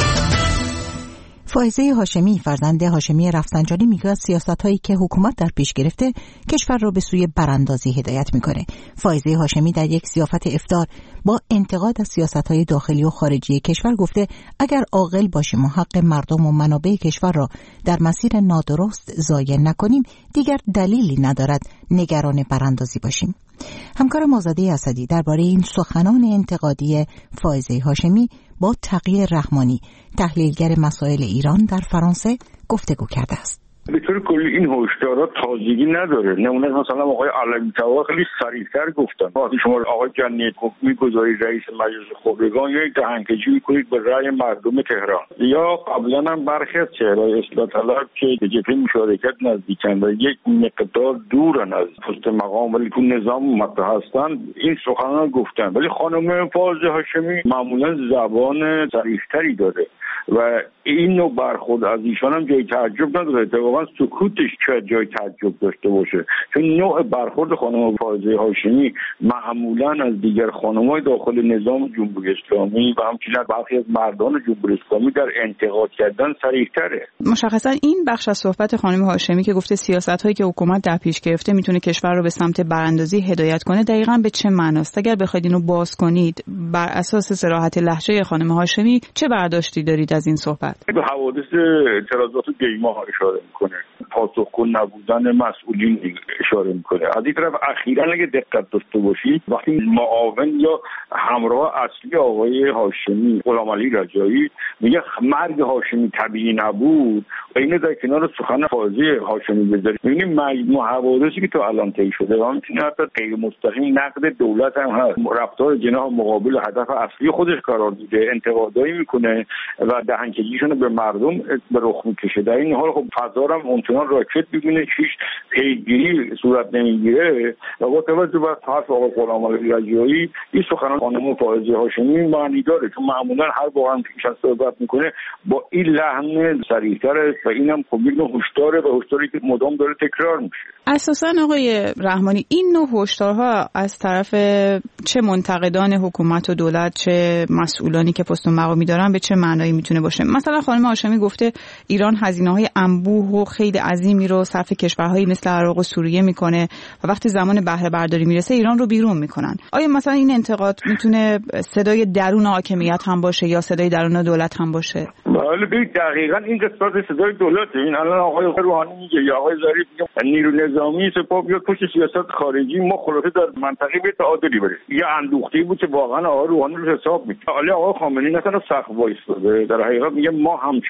فائزه هاشمی فرزند هاشمی رفسنجانی میگه از سیاست‌هایی که حکومت در پیش گرفته کشور را به سوی براندازی هدایت میکنه. فائزه هاشمی در یک ضیافت افطار با انتقاد از سیاست‌های داخلی و خارجی کشور گفته اگر عاقل باشیم و حق مردم و منابع کشور را در مسیر نادرست ضایع نکنیم دیگر دلیلی ندارد نگران براندازی باشیم. همکار آزاده اسدی درباره این سخنان انتقادی فائزه هاشمی با تقی رحمانی تحلیلگر مسائل ایران در فرانسه گفتگو کرده است. به طور کلی این هشدارات تازگی نداره. نمونه مثلا آقای علوی‌طبا خیلی صریح‌تر گفتن وقتی شما آقای جنیت میگذارید رئیس مجلس خبرگان یا دهنکجی میکنید به رأی مردم تهران، یا قبلا هم برخی از چهره‌های اصلاح طلب که به جبهه مشارکت نزدیکن و یک مقدار دورن از پست مقام ولی تو نظام مطرح هستن این سخنان گفتن. ولی خانم فائزه هاشمی معمولا زبان صریح‌تری داره و این نوع برخورد از ایشان هم جای تعجب نداره. اتفاقا سکوتش شاید جای تعجب داشته باشه، چون نوع برخورد خانم فائزه هاشمی معمولا از دیگر خانم‌های داخل نظام جمهوری اسلامی و همچنین برخی از مردان جمهوری اسلامی در انتقاد کردن صریح‌تره. مشخصا این بخش از صحبت خانم هاشمی که گفته سیاست‌هایی که حکومت در پیش گرفته میتونه کشور رو به سمت براندازی هدایت کنه دقیقاً به چه معناست؟ اگر بخواید اینو باز کنید بر اساس صراحت لهجه خانم هاشمی چه برداشتی دارید از این صحبت؟ به حوادث اعتراضات دیما اشاره میکنه، پاسخگو نبودن مسئولین اشاره میکنه. از این طرف اخیراً اگه دقت داشته باشید وقتی معاون یا همراه اصلی آقای هاشمی غلامعلی رجایی میگه مرگ هاشمی طبیعی نبود و اینو در کنار سخن فائزه هاشمی بذارید، میبینیم مجموع حوادثی که تا الان طی شده و همچنین حتی غیر مستقیم نقد دولت هم هست، رفتار جناح مقابل هدف اصلی خودش قرار میده، انتقادایی میکنه و دهنکجیشون به مردم به رخ میکشه. در این حال خب فضا هم اونچنان راکت میبینه هیچ پیگیری صورت نمیگیره و با توجه به حرف آقای غلامعلی رجایی این سخنان خانم فائزه هاشمی معنی داره، چون معمولا هر بار هم که صحبت میکنه با این لحن صریح‌تر است و اینم خب یک نوع هشداره و هشداری که مدام داره تکرار میشه. اساساً آقای رحمانی این نوع هشدارها از طرف چه منتقدان حکومت و دولت چه مسئولانی که پست و مقامی دارن به چه معنایی میتونه باشه؟ مثلا خانم هاشمی گفته ایران هزینه‌های انبوه و خیلی عظیمی رو صرف کشورهایی مثل عراق و سوریه میکنه و وقتی زمان بهره برداری میرسه ایران رو بیرون میکنن. آیا مثلا این انتقاد میتونه صدای درون حاکمیت هم باشه یا صدای درون دولت هم باشه؟ بله دقیقاً این قسمت صدای دولته. این الان آقای روحانی میگه یا آقای ظریف میگه نیرو نظامی سپاه بیاد پشت سیاست خارجی ما خلاصه در منطقه به تعادلی برسیم. یه اندوختی بود که واقعا آقای روحانی رو حساب می‌کرد. حالا آقای خامنه‌ای مثلا سقف وایساده در حقیقت میگه ما همچنان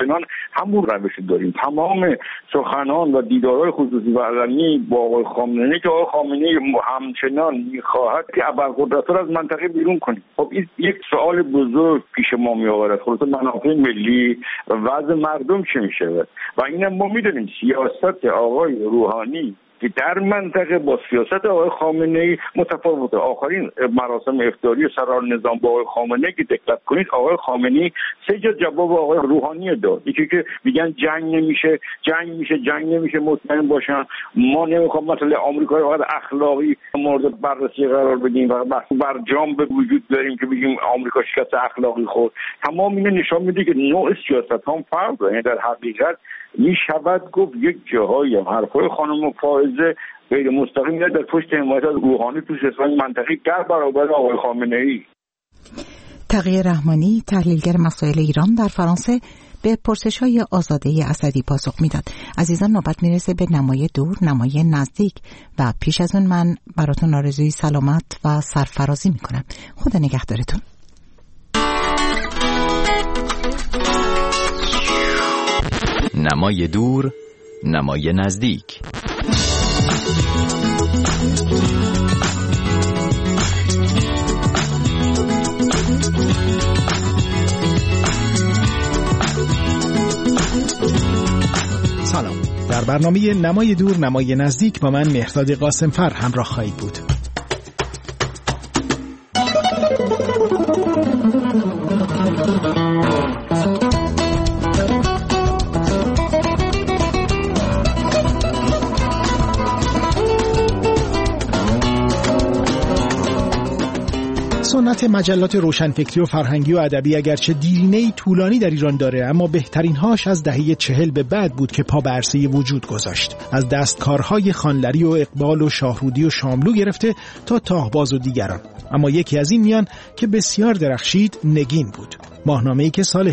همون روش داریم. تمام سخنان و دیدارهای خصوصی و علنی با آقای خامنه‌ای که آقای خامنه‌ای همچنان می‌خواهد که ابرقدرت‌ها رو از منطقه بیرون کنیم. خب این یک سوال بزرگ پیش ما می‌آورد، خلاص منافع ملی و وضع مردم چه می‌شود؟ و اینم ما می‌دونیم سیاست آقای روحانی که در منطقه با سیاست آقای خامنه‌ای متفاوته. آخرین مراسم افطاری سران نظام با آقای خامنه‌ای که دقت کنید، آقای خامنه‌ای 3 جا جواب آقای روحانی داد. یکی که میگن جنگ نمیشه مطمئن باشن، ما نمیخوام مثلا آمریکایی فقط اخلاقی مورد بررسی قرار بدیم و برجام به وجود داریم که بگیم آمریکا شکست اخلاقی خورد. تمام اینا نشان میده که نوع سیاست هم فرق داره. در حقیقت میشود گفت یک جاهایی حرفای خانم فائزه غیر مستقیم میاد در پشت حمایت از روحانی تو سیاست منطقی در برابر آقای خامنه‌ای. تقی رحمانی، تحلیلگر مسائل ایران در فرانسه، به پرسش‌های آزاده اسدی پاسخ میداد. عزیزان، نوبت میرسه به نمای دور، نمای نزدیک و پیش از اون من براتون آرزوی سلامت و سرفرازی میکنم. خدا نگهدارتون. نمای دور، نمای نزدیک. سلام. در برنامه نمای دور، نمای نزدیک با من مهرداد قاسمفر همراه خواهید بود. سنت مجلات روشنفکری و فرهنگی و ادبی اگرچه دیرینه‌ای طولانی در ایران داره، اما بهترین‌هاش از دهه 40 به بعد بود که پا به عرصه وجود گذاشت. از دستکارهای خانلری و اقبال و شاهرودی و شاملو گرفته تا تاهباز و دیگران. اما یکی از این میان که بسیار درخشید نگین بود. ماهنامه‌ای که سال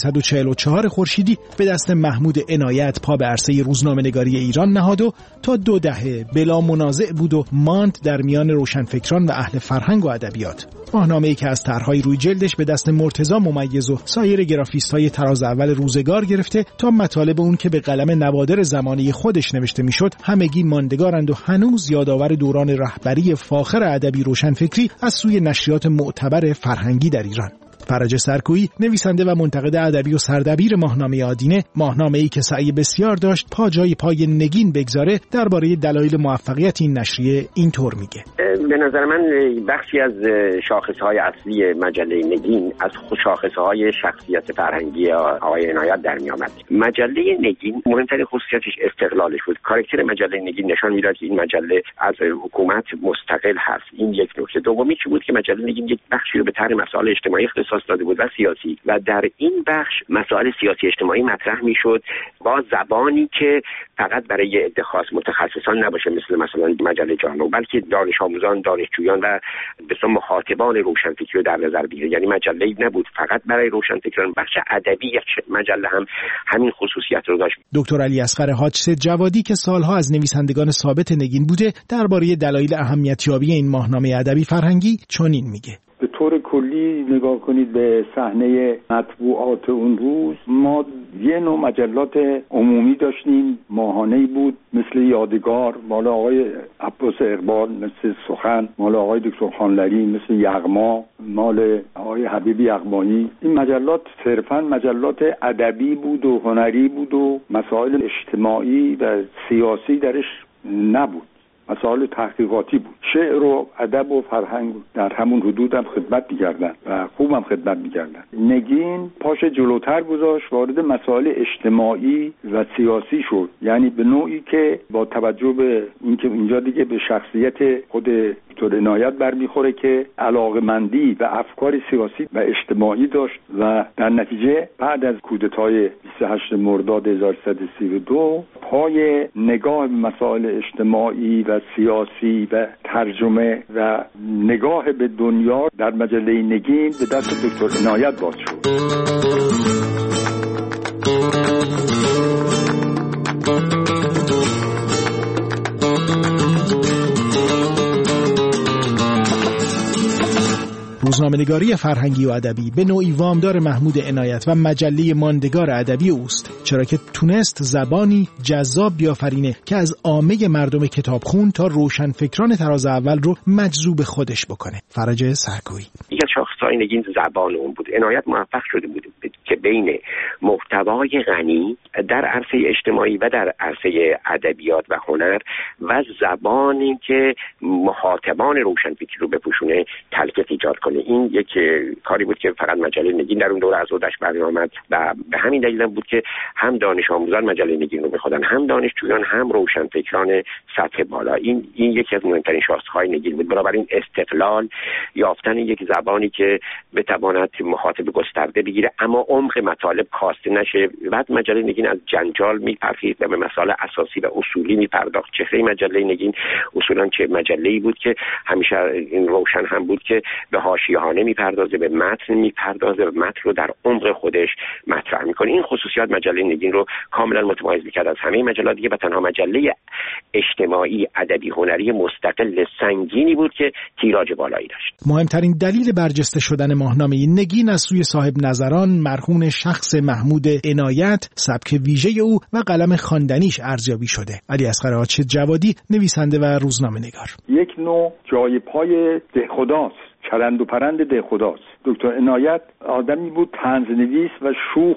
1344 خورشیدی به دست محمود عنایت پا به عرصه روزنامه‌نگاری ایران نهاد و تا 2 دهه بلا منازع بود و ماند در میان روشنفکران و اهل فرهنگ و ادبیات. ماهنامه‌ای که از طرح‌های روی جلدش به دست مرتضی ممیز و سایر گرافیست‌های تراز اول روزگار گرفته تا مطالب اون که به قلم نوادر زمانه خودش نوشته میشد همگی ماندگارند و هنوز یادآور دوران رهبری فاخر ادبی روشنفکری از سوی نشریات معتبر فرهنگی در ایران. فرج سرکویی، نویسنده و منتقد ادبی و سردبیر ماهنامه آدینه، ماهنامه‌ای که سعی بسیار داشت پا جای پای نگین بگذاره، درباره دلایل موفقیت این نشریه اینطور میگه: به نظر من بخشی از شاخصهای اصلی مجله نگین از شاخصهای شخصیت فرهنگی آقای عنایت در میآمد. مجله نگین مهمترین خصوصیتش استقلالش بود. کاراکتر مجله نگین نشان میداد که این مجله از حکومت مستقل هست. این یک نکته. دومی چی بود که مجله نگین یک بخشی رو به طرح مسائل اجتماعی اختصاص داده بود و سیاسی، و در این بخش مسائل سیاسی اجتماعی مطرح میشد با زبانی که فقط برای عده خاص متخصصان نباشه مثلا مجله جانو، بلکه دانش آموزان، دانشجویان و به اصطلاح مخاطبان روشنفکری رو در نظر بگیره. یعنی مجله نبود فقط برای روشنفکران، بخش ادبی مجله هم همین خصوصیت رو داشت. دکتر علی اصغر حاج‌سید جوادی که سالها از نویسندگان ثابت نگین بوده، درباره دلایل اهمیت‌یابی این ماهنامه ادبی فرهنگی چنین میگه: به طور کلی نگاه کنید به صحنه مطبوعات اون روز، ما یه نوع مجلات عمومی داشتیم، ماهانه‌ای بود مثل یادگار مال آقای عباس اقبال، مثل سخن مال آقای دکتر خانلری، مثل یغما مال آقای حبیب یغمایی. این مجلات صرفاً مجلات ادبی بود و هنری بود و مسائل اجتماعی و سیاسی درش نبود، مسائل تحقیقاتی بود. شعر و ادب و فرهنگ در همون حدود هم خدمت می‌کردن و خوب هم خدمت می‌کردن. نگین پاش جلوتر گذاشت، وارد مسائل اجتماعی و سیاسی شد، یعنی به نوعی که با توجه به اینکه اینجا دیگه به شخصیت خود دکتر عنایت برمیخوره که علاقه‌مندی و افکار سیاسی و اجتماعی داشت و در نتیجه بعد از کودتای 28 مرداد 1332 پای نگاه به مسائل اجتماعی و سیاسی و ترجمه و نگاه به دنیا در مجله نگین به دست دکتر عنایت باز شد. روزنامه‌نگاری فرهنگی و ادبی به نوعی وامدار محمود عنایت و مجله ماندگار ادبی اوست، چرا که تونست زبانی جذاب بیافرینه که از عامه مردم کتابخون تا روشنفکران تراز اول رو مجذوب خودش بکنه. فرج سرکویی: یکی از شاخص‌های نگین زبان اون بود. عنایت موفق شده بود که بین محتوای غنی در عرصه اجتماعی و در عرصه ادبیات و هنر و زبانی که مخاطبان روشنفکری رو بپوشونه تلفیق ایجاد کنه. این یک کاری بود که فقط مجله نگین در اون دوره از اودش برمی آمد و به همین دلیل بود که هم دانش آموزان مجله نگین رو می‌خواستن، هم دانشجویان، هم روشنفکران سطح بالا. این یکی از مهمترین شاخص‌های نگین بود. بنابراین استقلال یافتن یک زبانی که بتواند مخاطب گسترده بگیره اما عمق مطالب کاسته نشه. بعد مجله نگین از جنجال می‌پرهید و به مسائل اساسی و اصولی می‌پرداخت. چهره مجله نگین اصولاً چه مجله‌ای بود که همیشه این روشن هم بود که به حاشیه‌ها نمی‌پردازه، به متن می‌پردازه و متن رو در عمق خودش مطرح می‌کنه. این خصوصیات مجله نگین رو کاملاً متمایز می‌کرد از همه مجلات دیگه و تنها مجله اجتماعی ادبی هنری مستقل سنگینی بود که تیراژ بالایی داشت. مهمترین دلیل برجسته شدن ماهنامه نگین از سوی صاحب نظران مرهون شخص محمود عنایت، سبک ویژه او و قلم خواندنیش ارزیابی شده. علیاصغر حاج جوادی، نویسنده و روزنامه‌نگار: یک نوع جای پای دهخداست، چرند و پرند دهخداست. دکتر عنایت آدمی بود طنزنویس و شوخ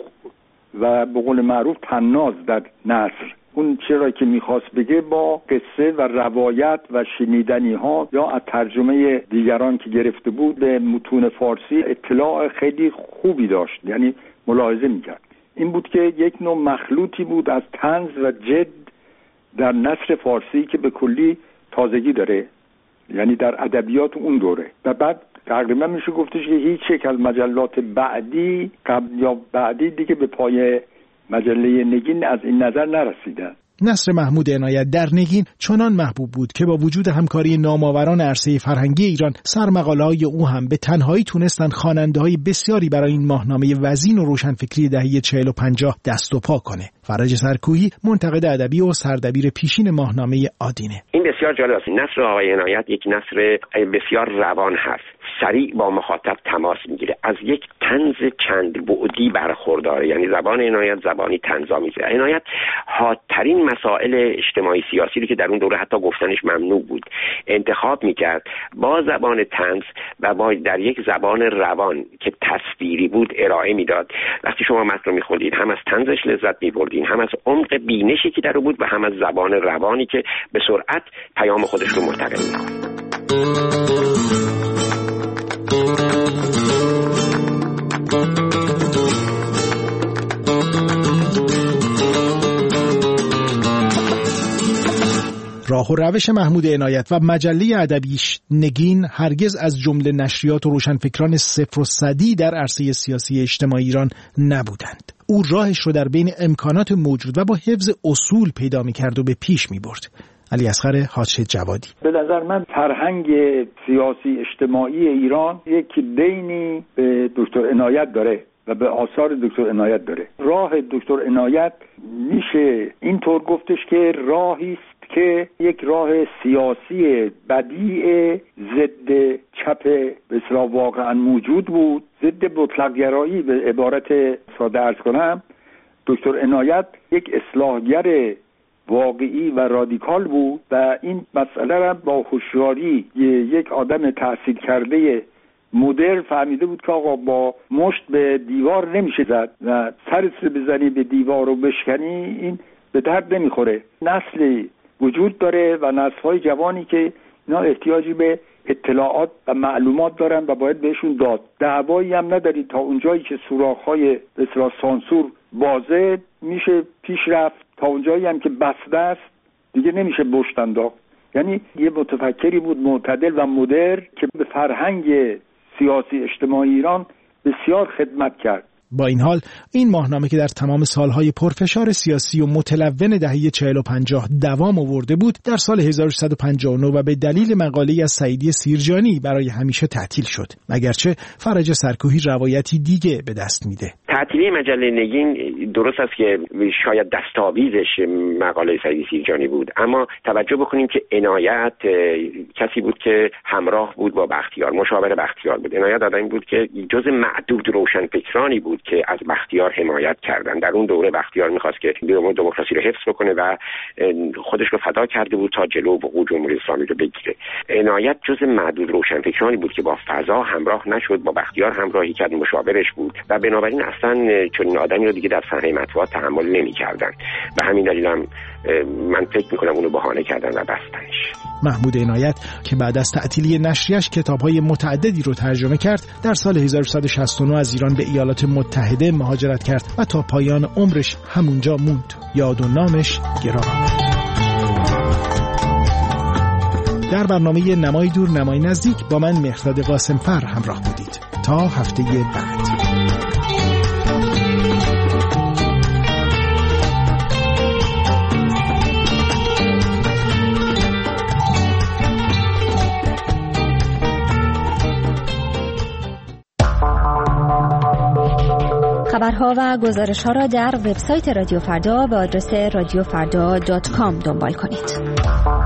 و به قول معروف طناز در نثر. اون چرا که میخواست بگه با قصه و روایت و شنیدنی ها یا از ترجمه دیگران که گرفته بود به متون فارسی اطلاع خیلی خوبی داشت، یعنی ملاحظه میکرد. این بود که یک نوع مخلوطی بود از طنز و جد در نثر فارسی که به کلی تازگی داره، یعنی در ادبیات اون دوره. و بعد تقریبا میشه گفتش که هیچ یک از مجلات بعدی قبل یا بعدی دیگه به پای مجله نگین از این نظر نرسیدن. نثر محمود عنایت در نگین چنان محبوب بود که با وجود همکاری نامآوران عرصه فرهنگی ایران، سرمقاله‌های او هم به تنهایی تونستن خواننده‌های بسیاری برای این ماهنامه وزین و روشنفکری دهه 40 و 50 دست و پا کنه. فرج سرکویی، منتقد ادبی و سردبیر پیشین ماهنامه آدینه: این بسیار جالب است. نثر آقای عنایت یک نثر بسیار روان هست، سریع با مخاطب تماس میگیره، از یک طنز چند بعدی برخورداره. یعنی زبان عنایت زبانی طنزآمیزه. عنایت حادترین مسائل اجتماعی سیاسی رو که در اون دوره حتی گفتنش ممنوع بود انتخاب میکرد، با زبان طنز و با در یک زبان روان که تصویری بود ارائه میداد. وقتی شما متن رو میخوندید هم از طنزش لذت میبردین، هم از عمق بینشی که در بود و هم از زبان روانی که به سرعت پیام خودش رو منتقل میکنه. راه و روش محمود عنایت و مجله ادبیش نگین هرگز از جمله نشریات و روشنفکران صفر و صدی در عرصه سیاسی اجتماعی ایران نبودند. او راهش رو در بین امکانات موجود و با حفظ اصول پیدا می‌کرد و به پیش می‌برد. علیاصغر حاج جوادی: به نظر من فرهنگ سیاسی اجتماعی ایران یک دینی به دکتر عنایت داره و به آثار دکتر عنایت داره. راه دکتر عنایت میشه اینطور گفتش که راهی است که یک راه سیاسی بدیع ضد چپ به اصطلاح واقعا موجود بود، ضد مطلق‌گرایی. به عبارت ساده عرض کنم، دکتر عنایت یک اصلاحگر واقعی و رادیکال بود و این مسئله را با هوشیاری یک آدم تحصیل کرده مدرن فهمیده بود که آقا با مشت به دیوار نمیشه زد و سرت بزنی به دیوار و بشکنی این به درد نمیخوره. نسلی وجود داره و نسل‌های جوانی که اینا احتیاجی به اطلاعات و معلومات دارن و باید بهشون داد. دعوایی هم ندارید تا اونجایی که سوراخ‌های به اصطلاح سانسور بازه میشه پیش رفت، تا اونجایی هم که بسته است دیگه نمیشه بشت انداخت. یعنی یه متفکری بود معتدل و مدرن که به فرهنگ سیاسی اجتماعی ایران بسیار خدمت کرد. با این حال این ماهنامه که در تمام سالهای پرفشار سیاسی و متلون دهه 40 و 50 دوام آورده بود، در سال 1359 و به دلیل مقاله‌ای از سعیدی سیرجانی برای همیشه تعطیل شد. اگرچه فرج سرکوهی روایتی دیگه به دست میده. تعطیلی مجله نگین درست است که شاید دستاویزش مقاله سعیدی سیرجانی بود، اما توجه بکنیم که عنایت کسی بود که همراه بود با بختیار، مشاور بختیار بود. عنایت آدمی بود که جز معدود روشنفکرانی بود که از بختیار حمایت کردند. در اون دوره بختیار می‌خواست که دموکراسی رو حفظ بکنه و خودش رو فدا کرده بود تا جلو وقوع جمهوری اسلامی رو بگیره. عنایت جز معدود روشنفکرانی بود که با فضا همراه نشد، با بختیار همراهی کرد، مشاورش بود و بنابراین اصلا چنین آدمی رو دیگه در صحنه مطبوعات تحمل نمی‌کردن. به همین دلیل هم من فکر می‌کنم اونو بهانه کردن و بستنش. محمود عنایت که بعد از تعطیلی نشریش کتاب‌های متعددی رو ترجمه کرد، در سال 1369 از ایران به ایالات متحده مهاجرت کرد و تا پایان عمرش همونجا موند. یاد و نامش گرامی. در برنامه نمای دور نمای نزدیک با من مهرداد قاسمفر همراه بودید. تا هفته بعد. خبرها و گزارش‌ها را در وبسایت رادیو فردا به آدرس radiofrda.com دنبال کنید.